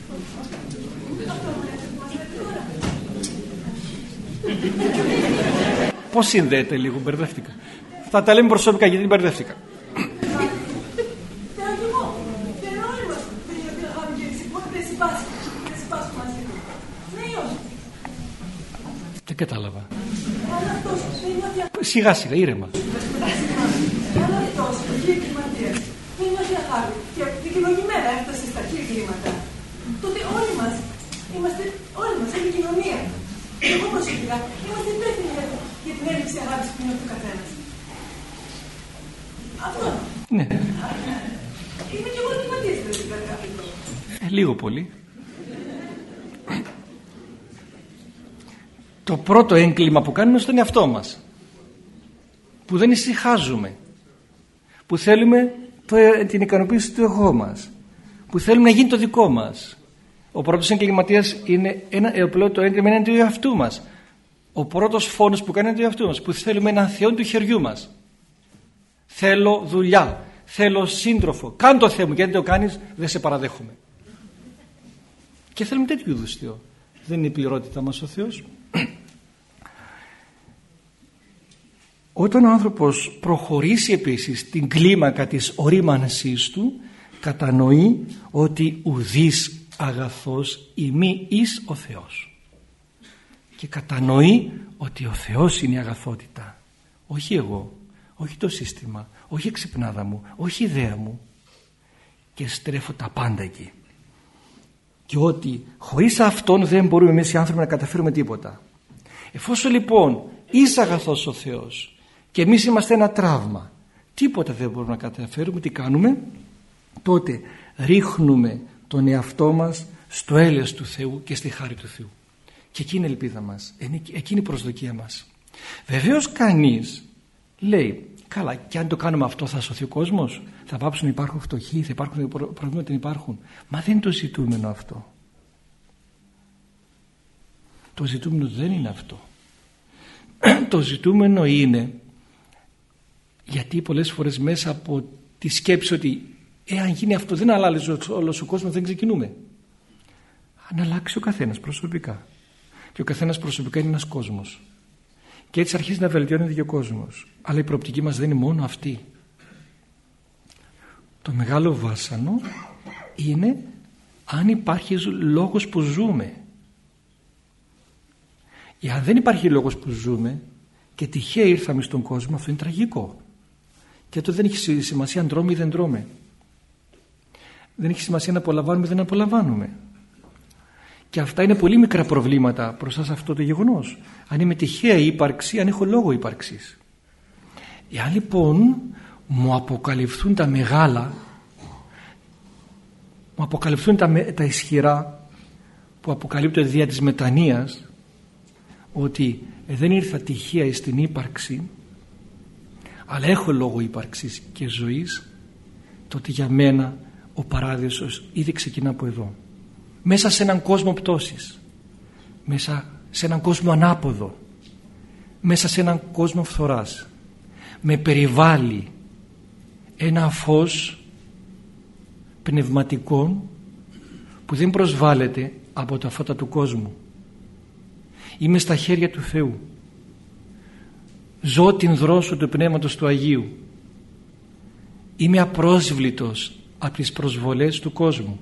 Πώς συνδέεται λίγο, μπερδεύτηκα. Θα τα λέμε προσωπικά γιατί μπερδεύτηκα. Δεν κατάλαβα. Σιγά σιγά, ήρεμα. Αν αυτός, η εγκληματία, δεν νιώθει αγάπη και δικαιολογημένα έφτασε στα εγώ προσωπικά είμαστε υπεύθυνοι για την έλλειψη αγάπης που είναι του καθένας. Αυτό. Ναι. Είμαι και εγώ εγκληματίας δηλαδή κάποιο τρόπο. Λίγο πολύ. Το πρώτο έγκλημα που κάνουμε στον εαυτό μας, που δεν ησυχάζουμε, που θέλουμε την ικανοποίηση του εγώ μας, που θέλουμε να γίνει το δικό μας. Ο πρώτος εγκληματίας είναι το έγκλημα είναι του εαυτού μας. Ο πρώτος φόνος που κάνει είναι του εαυτού μας, που θέλουμε έναν Θεό του χεριού μας. Θέλω δουλειά, θέλω σύντροφο, κάν το Θεό μου, γιατί το κάνεις δεν σε παραδέχομαι. Και θέλουμε τέτοιου είδους Θεό. Δεν είναι η πληρότητα μας ο Θεός. Όταν ο άνθρωπος προχωρήσει επίσης την κλίμακα της ορίμανσής του, κατανοεί ότι ουδής αγαθός ημί εις ο Θεός. Και κατανοεί ότι ο Θεός είναι η αγαθότητα. Όχι εγώ, όχι το σύστημα, όχι η ξυπνάδα μου, όχι η ιδέα μου. Και στρέφω τα πάντα εκεί. Και ότι χωρίς αυτόν δεν μπορούμε εμείς οι άνθρωποι να καταφέρουμε τίποτα. Εφόσον λοιπόν είσαι αγαθός ο Θεός και εμείς είμαστε ένα τραύμα, τίποτα δεν μπορούμε να καταφέρουμε, τι κάνουμε? Τότε ρίχνουμε τον εαυτό μας στο έλεος του Θεού και στη χάρη του Θεού. Και εκεί είναι η ελπίδα μας, εκείνη η προσδοκία μας. Βεβαίως κανείς λέει, καλά, και αν το κάνουμε αυτό θα σωθεί ο κόσμος, θα πάψουν να υπάρχουν φτωχοί, θα υπάρχουν προβλήματα, δεν υπάρχουν. Μα δεν είναι το ζητούμενο αυτό. Το ζητούμενο δεν είναι αυτό. Το ζητούμενο είναι, γιατί πολλές φορές μέσα από τη σκέψη ότι εάν γίνει αυτό δεν αλλάζει όλος ο κόσμος, δεν ξεκινούμε. Αν αλλάξει ο καθένας προσωπικά, και ο καθένας προσωπικά είναι ένας κόσμος, και έτσι αρχίζει να βελτιώνεται και ο κόσμος, αλλά η προοπτική μας δεν είναι μόνο αυτή. Το μεγάλο βάσανο είναι αν υπάρχει λόγος που ζούμε. Εάν δεν υπάρχει λόγος που ζούμε και τυχαία ήρθαμε στον κόσμο, αυτό είναι τραγικό. Και αυτό δεν έχει σημασία αν τρώμε ή δεν τρώμε. Δεν έχει σημασία να απολαμβάνουμε ή δεν απολαμβάνουμε. Και αυτά είναι πολύ μικρά προβλήματα μπροστά σε αυτό το γεγονός. Αν είμαι τυχαία ύπαρξη, αν έχω λόγο ύπαρξης. Εάν λοιπόν μου αποκαλυφθούν τα μεγάλα, μου αποκαλυφθούν τα ισχυρά που αποκαλύπτονται δια της μετανοίας, ότι δεν ήρθα τυχαία στην ύπαρξη, αλλά έχω λόγο ύπαρξης και ζωής, τότε για μένα ο παράδεισος ήδη ξεκινά από εδώ. Μέσα σε έναν κόσμο πτώσης, μέσα σε έναν κόσμο ανάποδο, μέσα σε έναν κόσμο φθοράς, με περιβάλλει ένα φως πνευματικό που δεν προσβάλλεται από τα φώτα του κόσμου. Είμαι στα χέρια του Θεού. Ζω την δρόσο του Πνεύματος του Αγίου. Είμαι απρόσβλητος από τις προσβολές του κόσμου.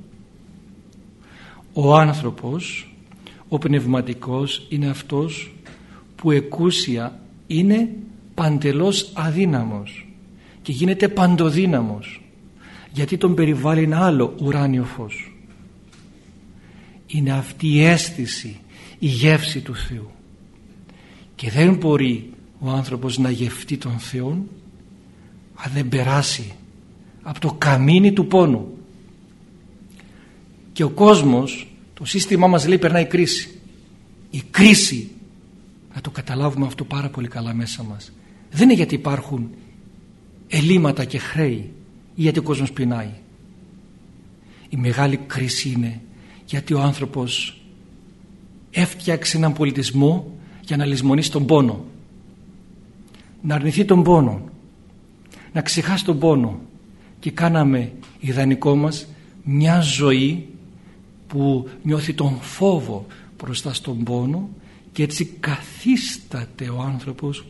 Ο άνθρωπος, ο πνευματικός, είναι αυτός που εκούσια είναι παντελώς αδύναμος και γίνεται παντοδύναμος, γιατί τον περιβάλλει ένα άλλο ουράνιο φως. Είναι αυτή η αίσθηση, η γεύση του Θεού, και δεν μπορεί ο άνθρωπος να γευτεί τον Θεό αν δεν περάσει από το καμίνι του πόνου. Και ο κόσμος, το σύστημά μας λέει, περνάει κρίση. Η κρίση, να το καταλάβουμε αυτό πάρα πολύ καλά μέσα μας, δεν είναι γιατί υπάρχουν ελλείμματα και χρέη ή γιατί ο κόσμος πεινάει. Η μεγάλη κρίση είναι γιατί ο άνθρωπος έφτιαξε έναν πολιτισμό για να λησμονήσει τον πόνο, να αρνηθεί τον πόνο, να ξεχάσει τον πόνο, και κάναμε ιδανικό μας μια ζωή που νιώθει τον φόβο μπροστά στον πόνο, και έτσι καθίσταται ο άνθρωπος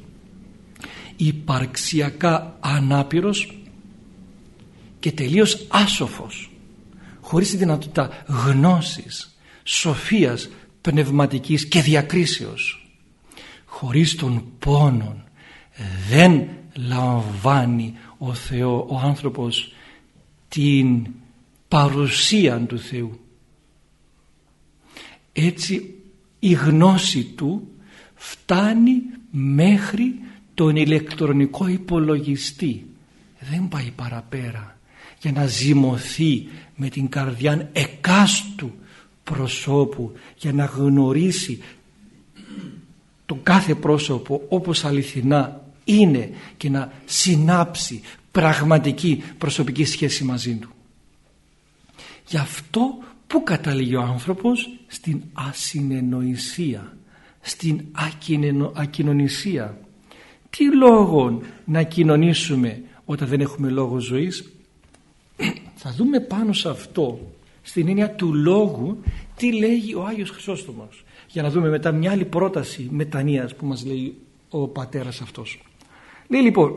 υπαρξιακά ανάπηρος και τελείως άσοφος, χωρίς τη δυνατότητα γνώσης, σοφίας πνευματικής και διακρίσεως. Χωρίς τον πόνο δεν λαμβάνει ο άνθρωπος την παρουσία του Θεού. Έτσι η γνώση του φτάνει μέχρι τον ηλεκτρονικό υπολογιστή. Δεν πάει παραπέρα για να ζυμωθεί με την καρδιά εκάστου προσώπου, για να γνωρίσει τον κάθε πρόσωπο όπως αληθινά είναι και να συνάψει πραγματική προσωπική σχέση μαζί του. Γι' αυτό που καταλήγει ο άνθρωπος? Στην ασυνεννοησία, στην ακοινωνησία. Τι λόγο να κοινωνήσουμε όταν δεν έχουμε λόγο ζωής? Θα δούμε πάνω σε αυτό, στην έννοια του λόγου, τι λέγει ο Άγιος Χρυσόστομος, για να δούμε μετά μια άλλη πρόταση μετανοίας που μας λέει ο πατέρας αυτός. Λέει λοιπόν,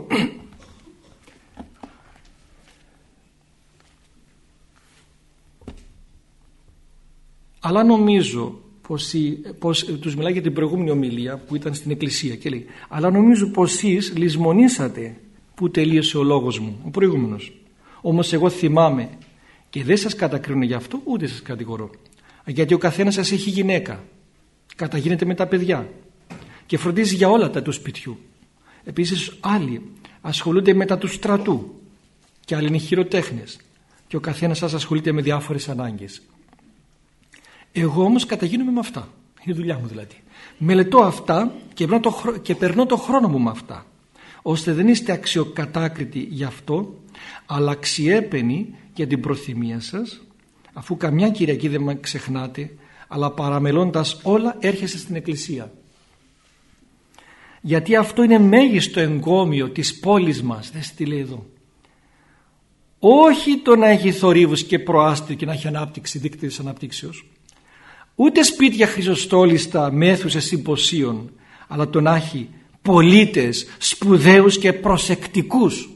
αλλά νομίζω πως τους μιλάει για την προηγούμενη ομιλία που ήταν στην εκκλησία και λέει, αλλά νομίζω πως εσείς λησμονήσατε που τελείωσε ο λόγος μου, ο προηγούμενος. Όμως εγώ θυμάμαι και δεν σας κατακρίνω γι' αυτό, ούτε σας κατηγορώ, γιατί ο καθένας σας έχει γυναίκα, καταγίνεται με τα παιδιά και φροντίζει για όλα τα του σπιτιού. Επίσης άλλοι ασχολούνται με τα του στρατού και άλλοι είναι χειροτέχνες και ο καθένας σας ασχολείται με διάφορες ανάγκες. Εγώ όμως καταγίνομαι με αυτά, είναι η δουλειά μου δηλαδή. Μελετώ αυτά και περνώ το χρόνο μου με αυτά, ώστε δεν είστε αξιοκατάκριτοι γι' αυτό, αλλά αξιέπαινοι για την προθυμία σας, αφού καμιά Κυριακή δεν με ξεχνάτε, αλλά παραμελώντας όλα έρχεστε στην εκκλησία. Γιατί αυτό είναι μέγιστο εγκόμιο της πόλης μας. Δες τι λέει εδώ. Όχι το να έχει θορύβους και προάστιο και να έχει ανάπτυξη, δίκτυες αναπτύξεως, ούτε σπίτια χρυσοστόλιστα με αίθουσες συμποσίων, αλλά το να έχει πολίτες σπουδαίους και προσεκτικούς.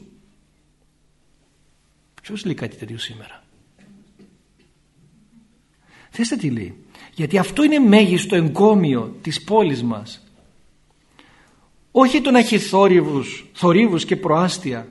Ποιος λέει κάτι τέτοιο σήμερα? Θέστε τι λέει. Γιατί αυτό είναι μέγιστο εγκόμιο της πόλης μας. Όχι το να έχει θορύβους και προάστια,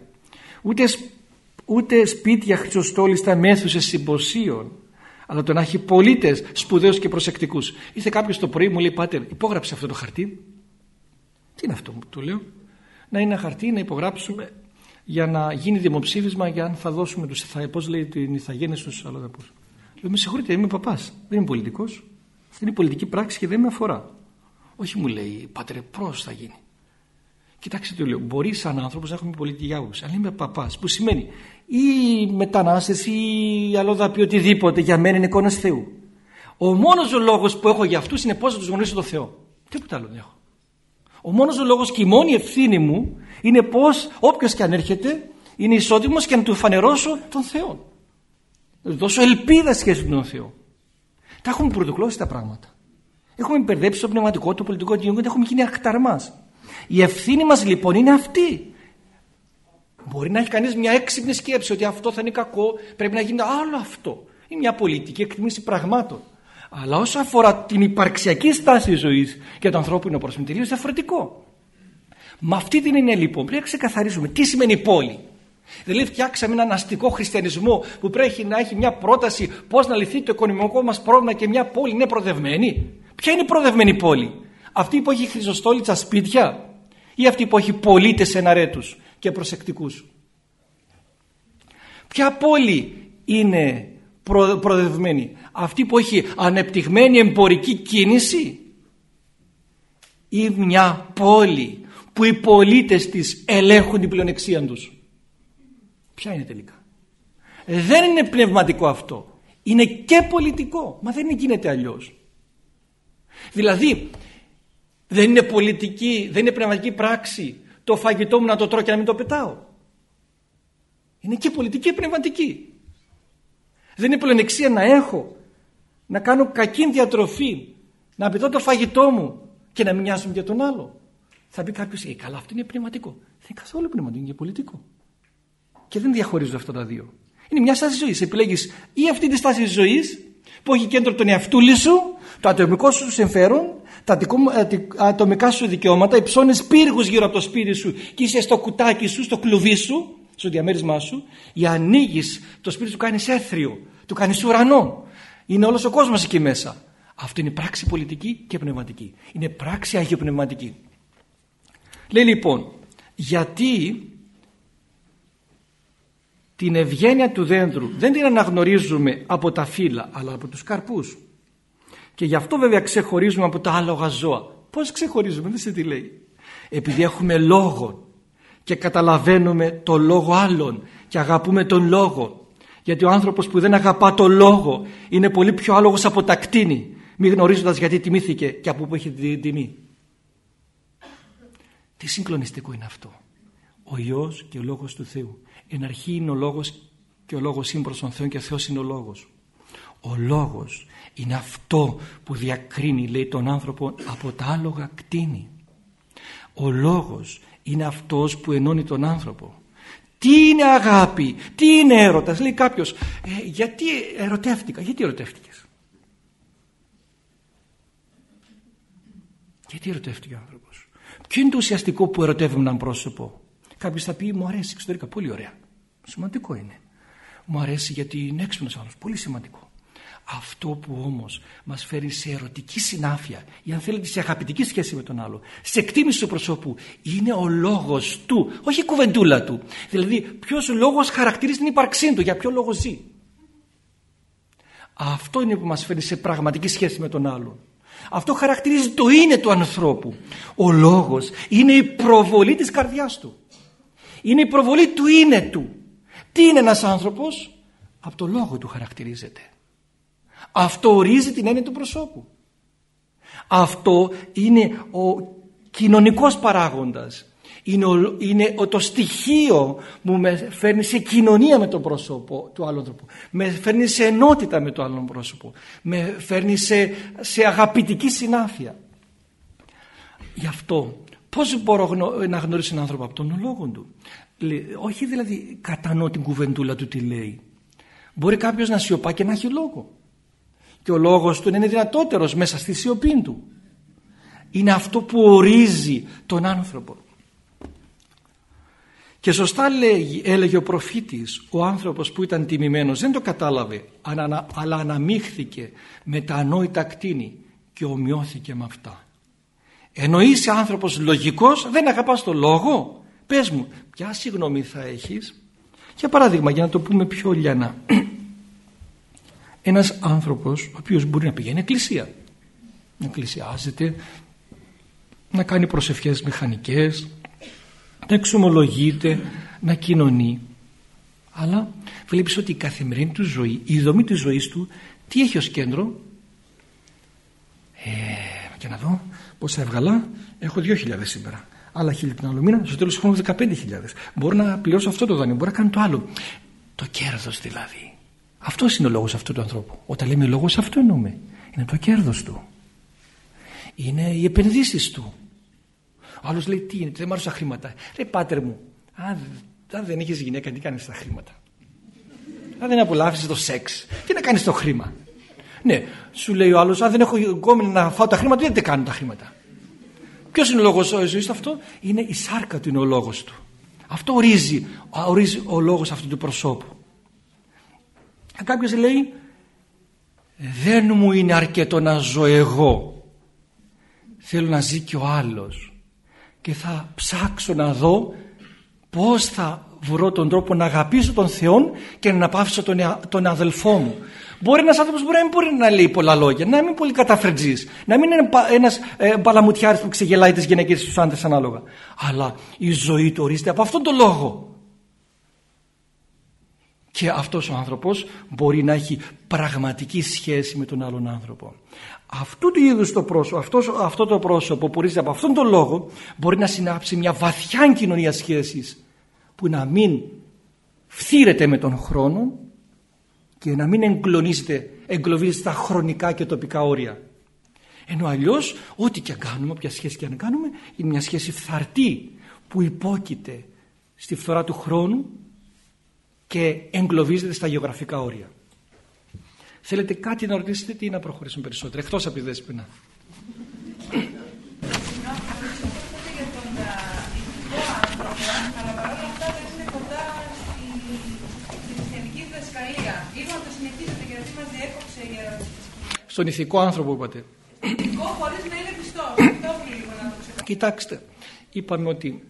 ούτε σπίτια χρυσοστόλιστα με αίθουσες συμποσίων, αλλά το να έχει πολίτες σπουδαίους και προσεκτικούς. Ήρθε κάποιος το πρωί μου λέει, πάτερ, υπόγραψε αυτό το χαρτί. Τι είναι αυτό, του λέω? Να είναι ένα χαρτί να υπογράψουμε για να γίνει δημοψήφισμα για αν θα δώσουμε πώς λέει, την ηθαγένεια στους αλλοδαπούς. Λέω, με συγχωρείτε, είμαι παπάς, δεν είμαι πολιτικός. Αυτή είναι η πολιτική πράξη και δεν με αφορά. Όχι, μου λέει, πάτερ, πώς θα γίνει? Κοιτάξτε, του λέω, μπορεί σαν άνθρωπος να έχουμε πολιτική άποψη, αλλά είμαι παπάς, που σημαίνει ή μετανάστες ή αλλοδαποί, οτιδήποτε για μένα είναι εικόνας Θεού. Ο μόνος ο λόγος που έχω για αυτούς είναι πώς να τους γνωρίσω τον Θεό. Τίποτα άλλο δεν έχω. Ο μόνος ο λόγος και η μόνη ευθύνη μου είναι πώς όποιος και αν έρχεται είναι ισότιμος και να του φανερώσω τον Θεό. Να του δώσω ελπίδα σχέση με τον Θεό. Τα έχουμε πρωτοκλώσει τα πράγματα. Έχουμε μπερδέψει το πνευματικό, το πολιτικό, το κοινωνικό, έχουμε γίνει ακταρμάς. Η ευθύνη μας λοιπόν είναι αυτή. Μπορεί να έχει κανείς μια έξυπνη σκέψη ότι αυτό θα είναι κακό, πρέπει να γίνει άλλο αυτό. Είναι μια πολιτική εκτίμηση πραγμάτων. Αλλά όσο αφορά την υπαρξιακή στάση ζωής και το ανθρώπινο πρόσωπο, είναι τελείως διαφορετικό. Με αυτή την έννοια λοιπόν πρέπει να ξεκαθαρίσουμε τι σημαίνει πόλη. Δηλαδή φτιάξαμε έναν αστικό χριστιανισμό που πρέπει να έχει μια πρόταση πώς να λυθεί το οικονομικό μας πρόβλημα και μια πόλη είναι προοδευμένη. Ποια είναι η προοδευμένη πόλη? Αυτή που έχει χρυσοστόλιτσα σπίτια ή αυτή που έχει πολίτες εναρέτους και προσεκτικούς? Ποια πόλη είναι προοδευμένη? Αυτή που έχει ανεπτυγμένη εμπορική κίνηση ή μια πόλη που οι πολίτες της ελέγχουν την πλεονεξία τους? Ποια είναι τελικά? Δεν είναι πνευματικό αυτό, είναι και πολιτικό, μα δεν γίνεται αλλιώς. Δηλαδή δεν είναι πολιτική, δεν είναι πνευματική πράξη το φαγητό μου να το τρώω και να μην το πετάω? Είναι και πολιτική και πνευματική. Δεν είναι πλεονεξία να έχω, να κάνω κακή διατροφή, να πετάω το φαγητό μου και να μην νοιάζομαι για τον άλλο? Θα πει κάποιος, καλά, αυτό είναι πνευματικό. Δεν είναι καθόλου πνευματικό, είναι και πολιτικό. Και δεν διαχωρίζω αυτά τα δύο. Είναι μια στάση ζωής. Επιλέγεις ή αυτή τη στάση ζωής που έχει κέντρο τον εαυτούλη σου, το ατομικό σου συμφέρον, τα ατομικά σου δικαιώματα, υψώνεις πύργους γύρω από το σπίτι σου και είσαι στο κουτάκι σου, στο κλουβί σου, στο διαμέρισμά σου, ή ανοίγεις το σπίτι σου, κάνεις έθριο, του κάνεις ουρανό. Είναι όλος ο κόσμος εκεί μέσα. Αυτό είναι πράξη πολιτική και πνευματική. Είναι πράξη αγιοπνευματική. Λέει λοιπόν, γιατί την ευγένεια του δέντρου δεν την αναγνωρίζουμε από τα φύλλα αλλά από τους καρπούς. Και γι' αυτό βέβαια ξεχωρίζουμε από τα άλογα ζώα. Πώς ξεχωρίζουμε, δεν σε τι λέει. Επειδή έχουμε λόγο και καταλαβαίνουμε το λόγο άλλων και αγαπούμε τον λόγο. Γιατί ο άνθρωπος που δεν αγαπά τον λόγο είναι πολύ πιο άλογος από τα κτήνη, μη γνωρίζοντας γιατί τιμήθηκε και από πού έχει την τιμή. Τι συγκλονιστικό είναι αυτό. Ο Υιός και ο Λόγος του Θεού. Εν αρχή είναι ο Λόγος και ο Λόγος είναι προς τον Θεό και ο Θεός είναι ο Λόγος. Ο Λόγος είναι αυτό που διακρίνει, λέει, τον άνθρωπο από τα άλογα κτήνη. Ο Λόγος είναι αυτός που ενώνει τον άνθρωπο. Τι είναι αγάπη, τι είναι έρωτας? Λέει κάποιος, γιατί ερωτεύτηκα? Γιατί ερωτεύτηκες? Γιατί ερωτεύτηκε ο άνθρωπος? Ποιο είναι το ουσιαστικό που ερωτεύουμε έναν πρόσωπο? Κάποιος θα πει, μου αρέσει εξωτερικά, πολύ ωραία. Σημαντικό είναι. Μου αρέσει γιατί είναι έξυπνος άνθρωπος, πολύ σημαντικό. Αυτό που όμως μας φέρει σε ερωτική συνάφεια ή αν θέλετε σε αγαπητική σχέση με τον άλλο, σε εκτίμηση του προσώπου, είναι ο λόγος του, όχι η κουβεντούλα του. Δηλαδή ποιος λόγος χαρακτηρίζει την ύπαρξή του, για ποιο λόγο ζει. Αυτό είναι που μας φέρει σε πραγματική σχέση με τον άλλον. Αυτό χαρακτηρίζει το είναι του ανθρώπου. Ο λόγος είναι η προβολή της καρδιάς του. Είναι η προβολή του είναι του. Τι είναι ένας άνθρωπος? Από το λόγο του χαρακτηρίζεται. Αυτό ορίζει την έννοια του προσώπου. Αυτό είναι ο κοινωνικός παράγοντας. Είναι το στοιχείο που με φέρνει σε κοινωνία με τον πρόσωπο του άλλου άνθρωπου. Με φέρνει σε ενότητα με το άλλο πρόσωπο. Με φέρνει σε αγαπητική συνάφεια. Γι' αυτό πώς μπορώ να γνωρίσω έναν άνθρωπο? Από τον λόγο του. Όχι δηλαδή κατανοώ την κουβεντούλα του τι λέει. Μπορεί κάποιος να σιωπά και να έχει λόγο. Και ο λόγος του είναι δυνατότερος μέσα στη σιωπή του. Είναι αυτό που ορίζει τον άνθρωπο. Και σωστά έλεγε ο προφήτης, ο άνθρωπος που ήταν τιμημένος δεν το κατάλαβε, αλλά αναμίχθηκε με τα ανόητα κτήνη και ομοιώθηκε με αυτά. Ενώ είσαι άνθρωπος λογικός, δεν αγαπάς το λόγο. Πες μου, ποια συγγνώμη θα έχεις? Για παράδειγμα, για να το πούμε πιο λιανά. Ένας άνθρωπος ο οποίος μπορεί να πηγαίνει εκκλησία, να εκκλησιάζεται, να κάνει προσευχές μηχανικές, να εξομολογείται, να κοινωνεί, αλλά βλέπεις ότι η καθημερινή του ζωή, η δομή της ζωής του, τι έχει ως κέντρο? Και να δω πόσα έβγαλα. Έχω 2.000 σήμερα, άλλα 1.000 την άλλο μήνα, στο τέλος του χρόνου 15.000. Μπορώ να πληρώσω αυτό το δάνειο, μπορώ να κάνω το άλλο. Το κέρδος δηλαδή. Αυτός είναι ο λόγος αυτού του ανθρώπου. Όταν λέμε λόγος, αυτό εννοούμε. Είναι το κέρδος του. Είναι οι επενδύσεις του. Ο άλλος λέει, τι είναι, δεν μ' άρεσαν χρήματα. Λέει, πάτερ μου, αν δεν έχεις γυναίκα, τι κάνεις τα χρήματα? Αν δεν απολαύσεις το σεξ, τι να κάνεις το χρήμα? Ναι, σου λέει ο άλλος, αν δεν έχω ακόμη να φάω τα χρήματα, γιατί δεν κάνω τα χρήματα? Ποιος είναι ο λόγος ζωής του? Αυτό είναι η σάρκα του, είναι ο λόγος του. Αυτό ορίζει ο λόγος αυτού του προσώπου. Κάποιος λέει, δεν μου είναι αρκετό να ζω εγώ, θέλω να ζει και ο άλλος και θα ψάξω να δω πώς θα βρω τον τρόπο να αγαπήσω τον Θεό και να αναπαύσω τον αδελφό μου. Μπορεί ένας άνθρωπος να μην μπορεί να λέει πολλά λόγια, να μην είναι πολύ καταφρεντζής, να μην είναι ένας παλαμουτιάρης που ξεγελάει τις γυναίκες και τους άντρες ανάλογα, αλλά η ζωή του ορίζεται από αυτόν τον λόγο. Και αυτός ο άνθρωπος μπορεί να έχει πραγματική σχέση με τον άλλον άνθρωπο. Αυτού του είδους το πρόσωπο, αυτό το πρόσωπο που ορίζεται από αυτόν τον λόγο, μπορεί να συνάψει μια βαθιά κοινωνία σχέσης που να μην φθήρεται με τον χρόνο και να μην εγκλωβίζεται στα χρονικά και τοπικά όρια. Ενώ αλλιώς ό,τι και αν κάνουμε, όποια σχέση και αν κάνουμε, είναι μια σχέση φθαρτή που υπόκειται στη φθορά του χρόνου και εγκλωβίζεται στα γεωγραφικά όρια. Θέλετε κάτι να ρωτήσετε, τι να προχωρήσουμε περισσότερο, εκτός από τη Δέσποινα? Αλλά παρόλα αυτά δεν είναι κοντά στη χριστιανική διδασκαλία. Ή να το συνεχίζετε γιατί μας διέκοψε η ερώτηση. στον ηθικό άνθρωπο είπατε. Ηθικό χωρίς να είναι πιστός. Αυτό λίγο να το ξεκαθαρίσω. Κοιτάξτε, είπαμε ότι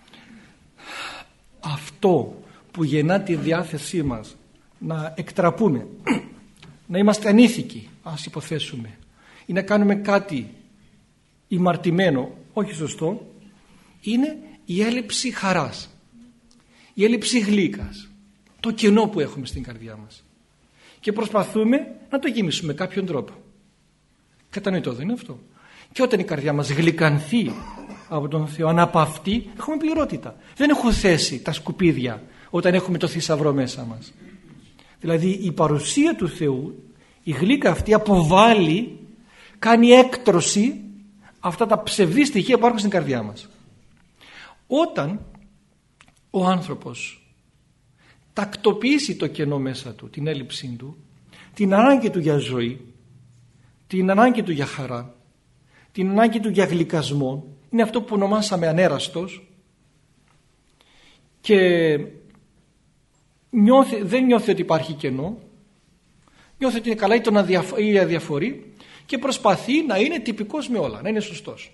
αυτό που γεννά τη διάθεσή μας να εκτραπούμε, να είμαστε ανήθικοι, ας υποθέσουμε, ή να κάνουμε κάτι ημαρτημένο, όχι σωστό, είναι η έλλειψη χαράς, η έλλειψη γλύκας, το κενό που έχουμε στην καρδιά μας και προσπαθούμε να το γεμίσουμε με κάποιον τρόπο. Κατανοητό δεν είναι αυτό? Και όταν η καρδιά μας γλυκανθεί από τον Θεό, αναπαυτεί, έχουμε πληρότητα. Δεν έχω θέσει τα σκουπίδια όταν έχουμε το θησαυρό μέσα μας. Δηλαδή η παρουσία του Θεού, η γλύκα αυτή αποβάλλει, κάνει έκτρωση αυτά τα ψευδή στοιχεία που υπάρχουν στην καρδιά μας. Όταν ο άνθρωπος τακτοποιήσει το κενό μέσα του, την έλλειψή του, την ανάγκη του για ζωή, την ανάγκη του για χαρά, την ανάγκη του για γλυκασμό, είναι αυτό που ονομάσαμε ανέραστος, και δεν νιώθει ότι υπάρχει κενό, νιώθει ότι είναι καλά ή αδιαφορεί και προσπαθεί να είναι τυπικός με όλα, να είναι σωστός.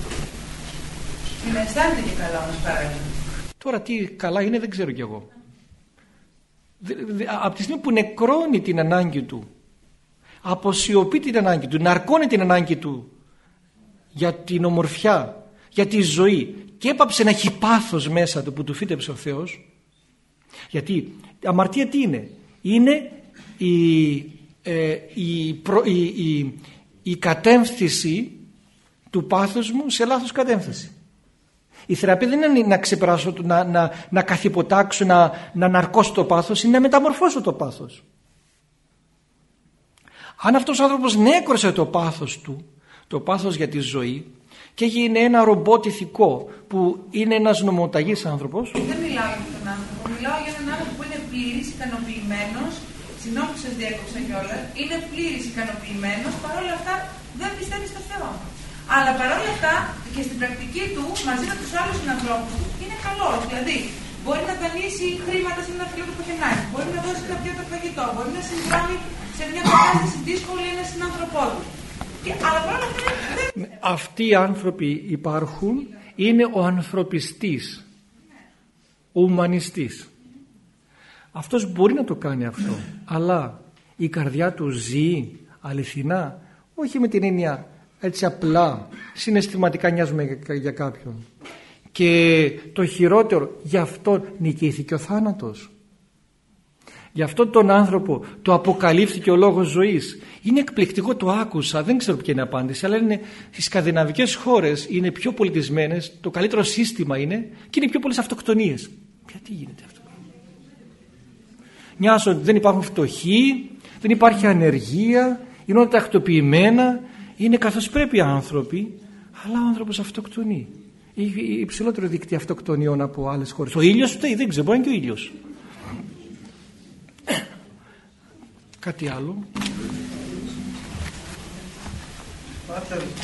Να αισθάνεται και καλά όμως παράλληλα. Τώρα τι καλά είναι δεν ξέρω κι εγώ. Από τη στιγμή που νεκρώνει την ανάγκη του, αποσιωπεί την ανάγκη του, ναρκώνει την ανάγκη του για την ομορφιά, για τη ζωή και έπαψε να έχει πάθος μέσα του που του φύτεψε ο Θεός. Γιατί αμαρτία τι είναι? Είναι η κατεύθυνση του πάθους μου σε λάθος κατεύθυνση. Η θεραπεία δεν είναι να ξεπεράσω, να καθυποτάξω, να ναρκώσω το πάθος, είναι να μεταμορφώσω το πάθος. Αν αυτός ο άνθρωπος νέκρωσε το πάθος του, το πάθος για τη ζωή, και έγινε ένα ρομπότ ηθικό που είναι ένας νομοταγής άνθρωπος. Δεν μιλάω για τον άνθρωπο, μιλάω για έναν άνθρωπο που είναι πλήρης, ικανοποιημένος. Συγγνώμη που σας διέκοψα κιόλας. Είναι πλήρης, ικανοποιημένος, παρόλα αυτά δεν πιστεύει στο Θεό. Αλλά παρόλα αυτά και στην πρακτική του μαζί με τους άλλους συνανθρώπους του είναι καλός. Δηλαδή μπορεί να δανείσει χρήματα σε ένα φίλο του πουθενά, μπορεί να δώσει κάποιο το φαγητό, μπορεί να συμβάλλει σε μια κατάσταση δύσκολη ένα συνάνθρωπό του. Αλλά παρόλα αυτά αυτοί οι άνθρωποι υπάρχουν, είναι ο ανθρωπιστής, ο ουμανιστής. Αυτός μπορεί να το κάνει αυτό, αλλά η καρδιά του ζει αληθινά, όχι με την έννοια έτσι απλά συναισθηματικά νοιάζουμε για κάποιον. Και το χειρότερο, γι' αυτό νικήθηκε ο θάνατος. Γι' αυτόν τον άνθρωπο το αποκαλύφθηκε ο λόγος ζωής. Είναι εκπληκτικό, το άκουσα, δεν ξέρω ποια είναι η απάντηση, αλλά είναι στις σκανδιναβικές χώρες, είναι πιο πολιτισμένες, το καλύτερο σύστημα είναι και είναι πιο πολλές αυτοκτονίες. Γιατί γίνεται αυτό? Νοιάζονται ότι δεν υπάρχουν φτωχοί, δεν υπάρχει ανεργία, είναι όλα τακτοποιημένα, είναι καθώς πρέπει οι άνθρωποι, αλλά ο άνθρωπος αυτοκτονεί. Υψηλότερο δίκτυο αυτοκτονιών από άλλες χώρες. Ο ήλιος φταίει, δεν ξέρω, μπορεί να είναι και ο ήλιος. Κάτι άλλο? Πάτερ, 2.000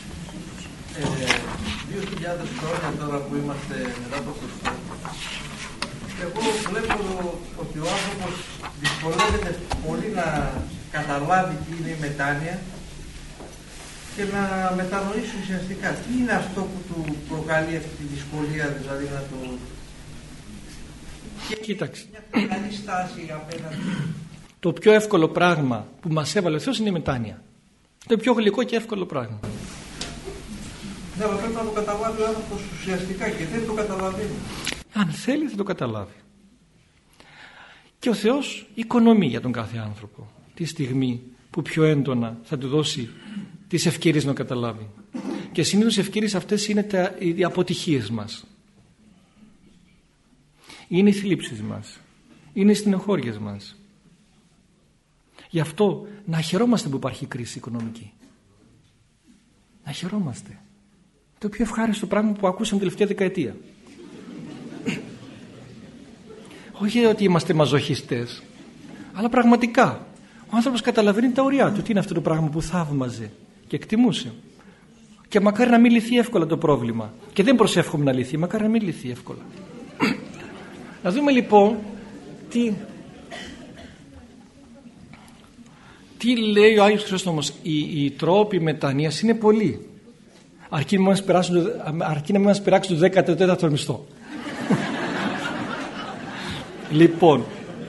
χρόνια τώρα που είμαστε μετά το Χριστό, εγώ βλέπω ότι ο άνθρωπος δυσκολεύεται πολύ να καταλάβει τι είναι η μετάνοια και να μετανοήσει ουσιαστικά τι είναι αυτό που του προκαλεί αυτή τη δυσκολία, δηλαδή να το... Κοίταξε. Μια καλή στάση απέναντι. Το πιο εύκολο πράγμα που μας έβαλε ο Θεός είναι η μετάνοια. Το πιο γλυκό και εύκολο πράγμα. Ναι, αλλά πρέπει να το καταλάβει ο άνθρωπος ουσιαστικά και δεν το καταλαβαίνει. Αν θέλει θα το καταλάβει. Και ο Θεός οικονομεί για τον κάθε άνθρωπο τη στιγμή που πιο έντονα θα του δώσει τις ευκαιρίες να καταλάβει. Και συνήθως οι ευκαιρίες αυτές είναι οι αποτυχίες μας. Είναι οι θλίψεις μας. Είναι οι στενοχώριες μας. Γι' αυτό να χαιρόμαστε που υπάρχει κρίση οικονομική. Να χαιρόμαστε. Το πιο ευχάριστο πράγμα που ακούσαμε τελευταία δεκαετία. Όχι ότι είμαστε μαζοχιστές, αλλά πραγματικά ο άνθρωπος καταλαβαίνει τα ωριά του. Τι είναι αυτό το πράγμα που θαύμαζε και εκτιμούσε. Και μακάρι να μην λυθεί εύκολα το πρόβλημα. Και δεν προσεύχομαι να λυθεί, μακάρι να μην λυθεί εύκολα. Να δούμε λοιπόν Τι λέει ο Άγιος Χρυσόστομος? Οι τρόποι μετανοίας είναι πολλοί, αρκεί να μην μας πειράξει το 14ο μισθό. Λοιπόν,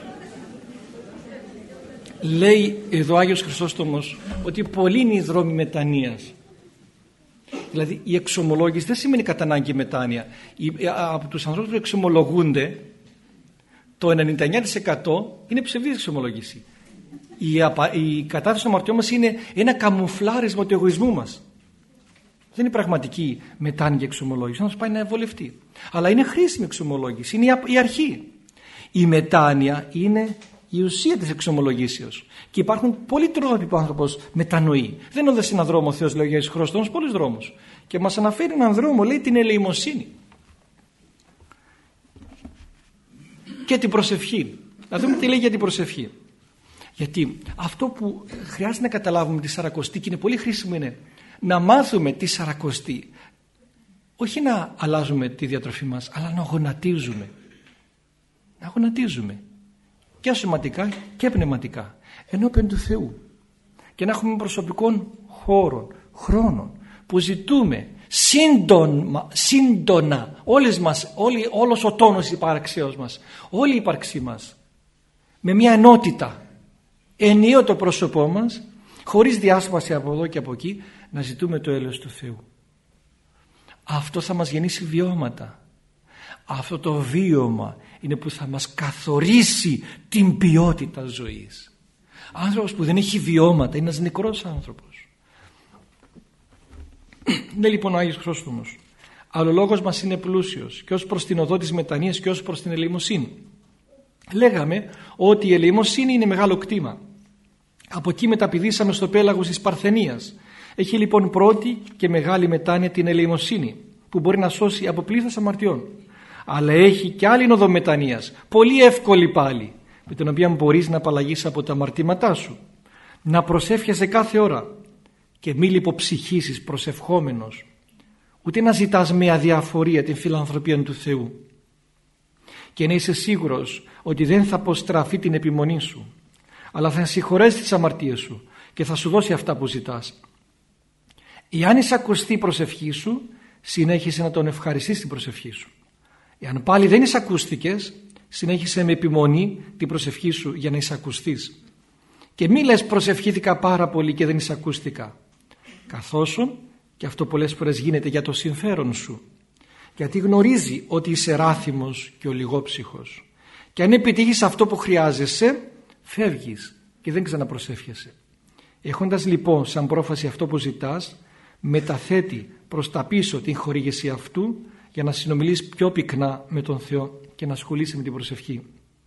λέει εδώ ο Άγιος Χρυσόστομος ότι πολλοί είναι οι δρόμοι μετανοίας. Δηλαδή η εξομολόγηση δεν σημαίνει κατά ανάγκη μετάνοια. Από τους ανθρώπους που εξομολογούνται, το 99% είναι ψευδής εξομολόγηση. Η κατάθεση των αμαρτιών μας είναι ένα καμουφλάρισμα του εγωισμού μας. Δεν είναι πραγματική μετάνοια και εξομολόγηση, να μας πάει να βολευτεί. Αλλά είναι χρήσιμη εξομολόγηση, είναι η αρχή. Η μετάνοια είναι η ουσία της εξομολογήσεως. Και υπάρχουν πολλοί τρόποι που ο άνθρωπος μετανοεί. Δεν είναι σε έναν δρόμο ο Θεός, λέει ο Άγιος Χρυσόστομος, πολλούς δρόμους. Και μας αναφέρει έναν δρόμο, λέει, την ελεημοσύνη. Και την προσευχή. Να δούμε τι λέει για την προσευχή. Γιατί αυτό που χρειάζεται να καταλάβουμε τη Σαρακοστή, και είναι πολύ χρήσιμο, είναι να μάθουμε τη Σαρακοστή. Όχι να αλλάζουμε τη διατροφή μας, αλλά να γονατίζουμε. Να γονατίζουμε. Και σωματικά και πνευματικά. Ενώπιον του Θεού. Και να έχουμε προσωπικών χώρων, χρόνων, που ζητούμε σύντονα όλος ο τόνος της υπάρξεως μας, όλη η ύπαρξή μας, με μια ενότητα, ενιαίο το πρόσωπό μας, χωρίς διάσπαση από εδώ και από εκεί, να ζητούμε το έλεος του Θεού. Αυτό θα μας γεννήσει βιώματα. Αυτό το βίωμα είναι που θα μας καθορίσει την ποιότητα ζωής. Άνθρωπος που δεν έχει βιώματα είναι ένας νεκρός άνθρωπος. Ναι, λοιπόν, ο Άγιος Χρυσόστομος, αλλά ο λόγος μας είναι πλούσιος και ως προς την οδό της μετανοίας και ως προς την ελεημοσύνη. Λέγαμε ότι η ελεημοσύνη είναι μεγάλο κτήμα. Από εκεί μεταπηδήσαμε στο πέλαγος της Παρθενίας. Έχει λοιπόν πρώτη και μεγάλη μετάνοια την ελεημοσύνη, που μπορεί να σώσει από πλήθος αμαρτιών. Αλλά έχει και άλλη οδό μετανοίας, πολύ εύκολη πάλι, με την οποία μπορείς να απαλλαγείς από τα αμαρτήματά σου. Να προσεύχεσαι κάθε ώρα και μη λιποψυχήσεις προσευχόμενος, ούτε να ζητάς με αδιαφορία την φιλανθρωπία του Θεού. Και να είσαι σίγουρος ότι δεν θα αποστραφεί την επιμονή σου, αλλά θα συγχωρέσει τις αμαρτίες σου και θα σου δώσει αυτά που ζητάς. Εάν εισακουστεί η προσευχή σου, συνέχισε να τον ευχαριστείς την προσευχή σου. Εάν πάλι δεν εισακούστηκες, συνέχισε με επιμονή την προσευχή σου για να εισακουστείς. Και μη λες προσευχήθηκα πάρα πολύ και δεν εισακούστηκα. Καθόσον, και αυτό πολλές φορές γίνεται για το συμφέρον σου, γιατί γνωρίζει ότι είσαι ράθιμος και ολιγόψυχος. Και αν επιτύχεις αυτό που χρειάζεσαι, φεύγεις και δεν ξαναπροσεύχεσαι. Έχοντας λοιπόν σαν πρόφαση αυτό που ζητάς, μεταθέτει προς τα πίσω την χορήγηση αυτού για να συνομιλείς πιο πυκνά με τον Θεό και να ασχολείσαι με την προσευχή.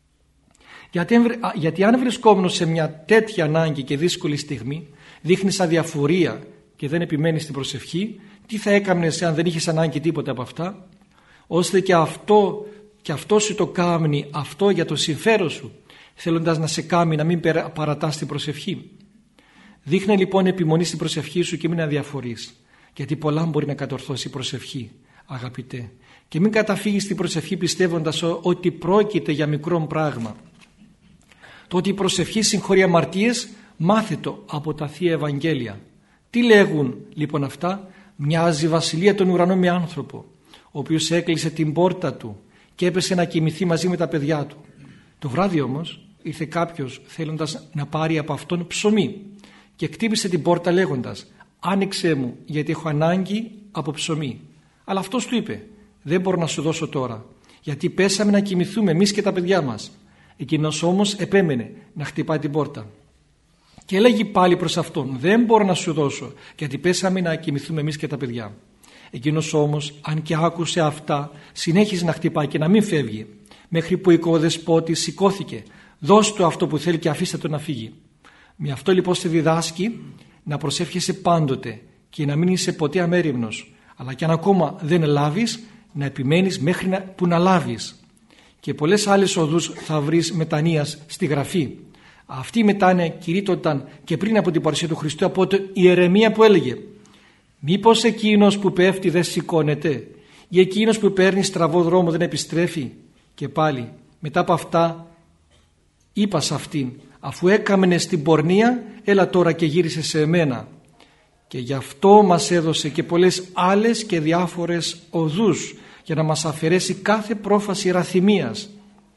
Γιατί αν βρισκόμενος σε μια τέτοια ανάγκη και δύσκολη στιγμή δείχνεις αδιαφορία και δεν επιμένεις στην προσευχή, τι θα έκαμνες αν δεν είχες ανάγκη τίποτα από αυτά, ώστε και αυτό σου το κάμνει αυτό για το συμφέρον σου, θέλοντας να σε κάμει να μην παρατάς την προσευχή. Δείχνε λοιπόν επιμονή στην προσευχή σου και μην αδιαφορείς, γιατί πολλά μπορεί να κατορθώσει η προσευχή, αγαπητέ. Και μην καταφύγεις στην προσευχή πιστεύοντας ότι πρόκειται για μικρό πράγμα. Το ότι η προσευχή συγχωρεί αμαρτίες, μάθε το από τα Θεία Ευαγγέλια. Τι λέγουν λοιπόν αυτά? Μοιάζει η βασιλεία των ουρανών με άνθρωπο, ο οποίος έκλεισε την πόρτα του και έπεσε να κοιμηθεί μαζί με τα παιδιά του. Το βράδυ όμως ήρθε κάποιος θέλοντας να πάρει από αυτόν ψωμί και χτύπησε την πόρτα λέγοντας «Άνοιξέ μου, γιατί έχω ανάγκη από ψωμί». Αλλά αυτός του είπε «Δεν μπορώ να σου δώσω τώρα, γιατί πέσαμε να κοιμηθούμε εμείς και τα παιδιά μας». Εκείνος όμως επέμενε να χτυπάει την πόρτα και έλεγε πάλι προς αυτόν «Δεν μπορώ να σου δώσω, γιατί πέσαμε να κοιμηθούμε εμείς και τα παιδιά». Εκείνος όμως, αν και άκουσε αυτά, συνέχιζε να χτυπάει και να μην φεύγει, μέχρι που ο οικοδεσπότης σηκώθηκε «Δώσ' του αυτό που θέλει και αφήστε το να φύγει». Με αυτό λοιπόν σε διδάσκει να προσεύχεσαι πάντοτε και να μην είσαι ποτέ αμέριμνος, αλλά και αν ακόμα δεν λάβεις, να επιμένεις μέχρι που να λάβεις. Και πολλές άλλες οδούς θα βρεις μετανοίας στη Γραφή. Αυτή η μετάνοια κηρύττονταν και πριν από την παρουσία του Χριστού από το Ιερεμία που έλεγε «Μήπως εκείνος που πέφτει δεν σηκώνεται ή εκείνος που παίρνει στραβό δρόμο δεν επιστρέφει?» Και πάλι μετά από αυτά είπα σε αυτήν Αφού έκαμνε στην πορνεία, έλα τώρα και γύρισε σε εμένα. Και γι' αυτό μας έδωσε και πολλές άλλες και διάφορες οδούς, για να μας αφαιρέσει κάθε πρόφαση ραθυμίας.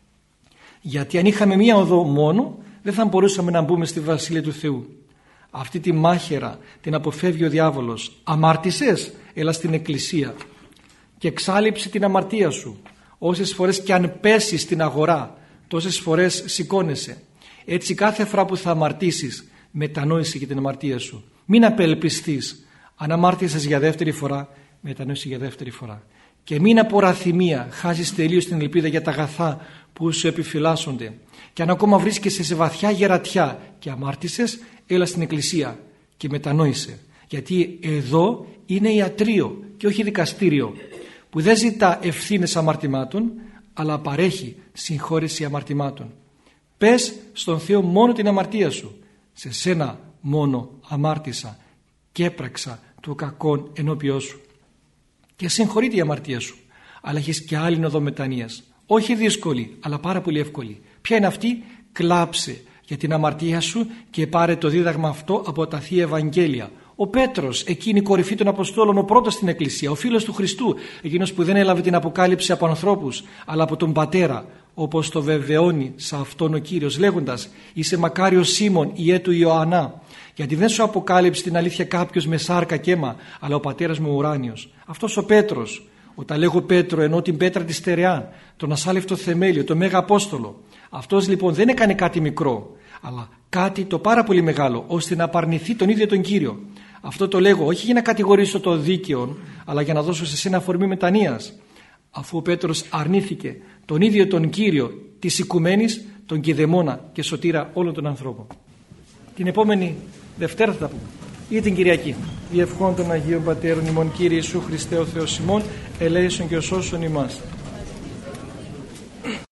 Γιατί αν είχαμε μία οδό μόνο, δεν θα μπορούσαμε να μπούμε στη Βασιλεία του Θεού. Αυτή τη μάχαιρα την αποφεύγει ο διάβολος. Αμάρτησες, έλα στην εκκλησία και εξάλειψε την αμαρτία σου. Όσες φορές και αν πέσεις στην αγορά, τόσες φορές σηκώνεσαι. Έτσι κάθε φορά που θα αμαρτήσεις, μετανόησε για την αμαρτία σου. Μην απελπιστείς. Αν αμάρτησες για δεύτερη φορά, μετανόησε για δεύτερη φορά. Και μην από ραθυμία χάσεις τελείως την ελπίδα για τα αγαθά που σου επιφυλάσσονται. Και αν ακόμα βρίσκεσαι σε βαθιά γερατιά και αμάρτησες, έλα στην εκκλησία και μετανόησε. Γιατί εδώ είναι ιατρείο και όχι δικαστήριο, που δεν ζητά ευθύνες αμαρτημάτων, αλλά παρέχει συγχώρεση αμαρτημάτων. Πες στον Θεό μόνο την αμαρτία σου. Σε σένα μόνο αμάρτησα και έπραξα το κακόν ενώπιό σου. Και συγχωρείται η αμαρτία σου. Αλλά έχεις και άλλη οδό μετανοίας. Όχι δύσκολη, αλλά πάρα πολύ εύκολη. Ποια είναι αυτή? Κλάψε για την αμαρτία σου και πάρε το δίδαγμα αυτό από τα Θεία Ευαγγέλια. Ο Πέτρος, εκείνη η κορυφή των Αποστόλων, ο πρώτος στην Εκκλησία, ο φίλος του Χριστού, εκείνος που δεν έλαβε την αποκάλυψη από ανθρώπους, αλλά από τον Πατέρα, όπως το βεβαιώνει σε αυτόν ο Κύριος, λέγοντας: είσαι μακάριος Σίμων, ιέ του Ιωαννά, γιατί δεν σου αποκάλυψε την αλήθεια κάποιος με σάρκα και αίμα, αλλά ο Πατέρας μου ουράνιος. Αυτός ο Πέτρος, όταν λέγω Πέτρο, εννοώ την πέτρα της στερεά, τον ασάλευτο θεμέλιο, τον Μέγα Απόστολο. Αυτός λοιπόν δεν έκανε κάτι μικρό, αλλά κάτι το πάρα πολύ μεγάλο, ώστε να απαρνηθεί τον ίδιο τον Κύριο. Αυτό το λέγω όχι για να κατηγορήσω το δίκαιο, αλλά για να δώσω σε σένα αφορμή μετανοίας. Αφού ο Πέτρος αρνήθηκε τον ίδιο τον Κύριο της οικουμένης, τον κηδεμόνα και σωτήρα όλων των ανθρώπων. Την επόμενη Δευτέρα θα τα πούμε, ή την Κυριακή. Διευχών των Αγίων Πατέρων ημών, Κύριε Ιησού Χριστέ ο Θεός ημών, ελέησον και ο σώσον ημάς.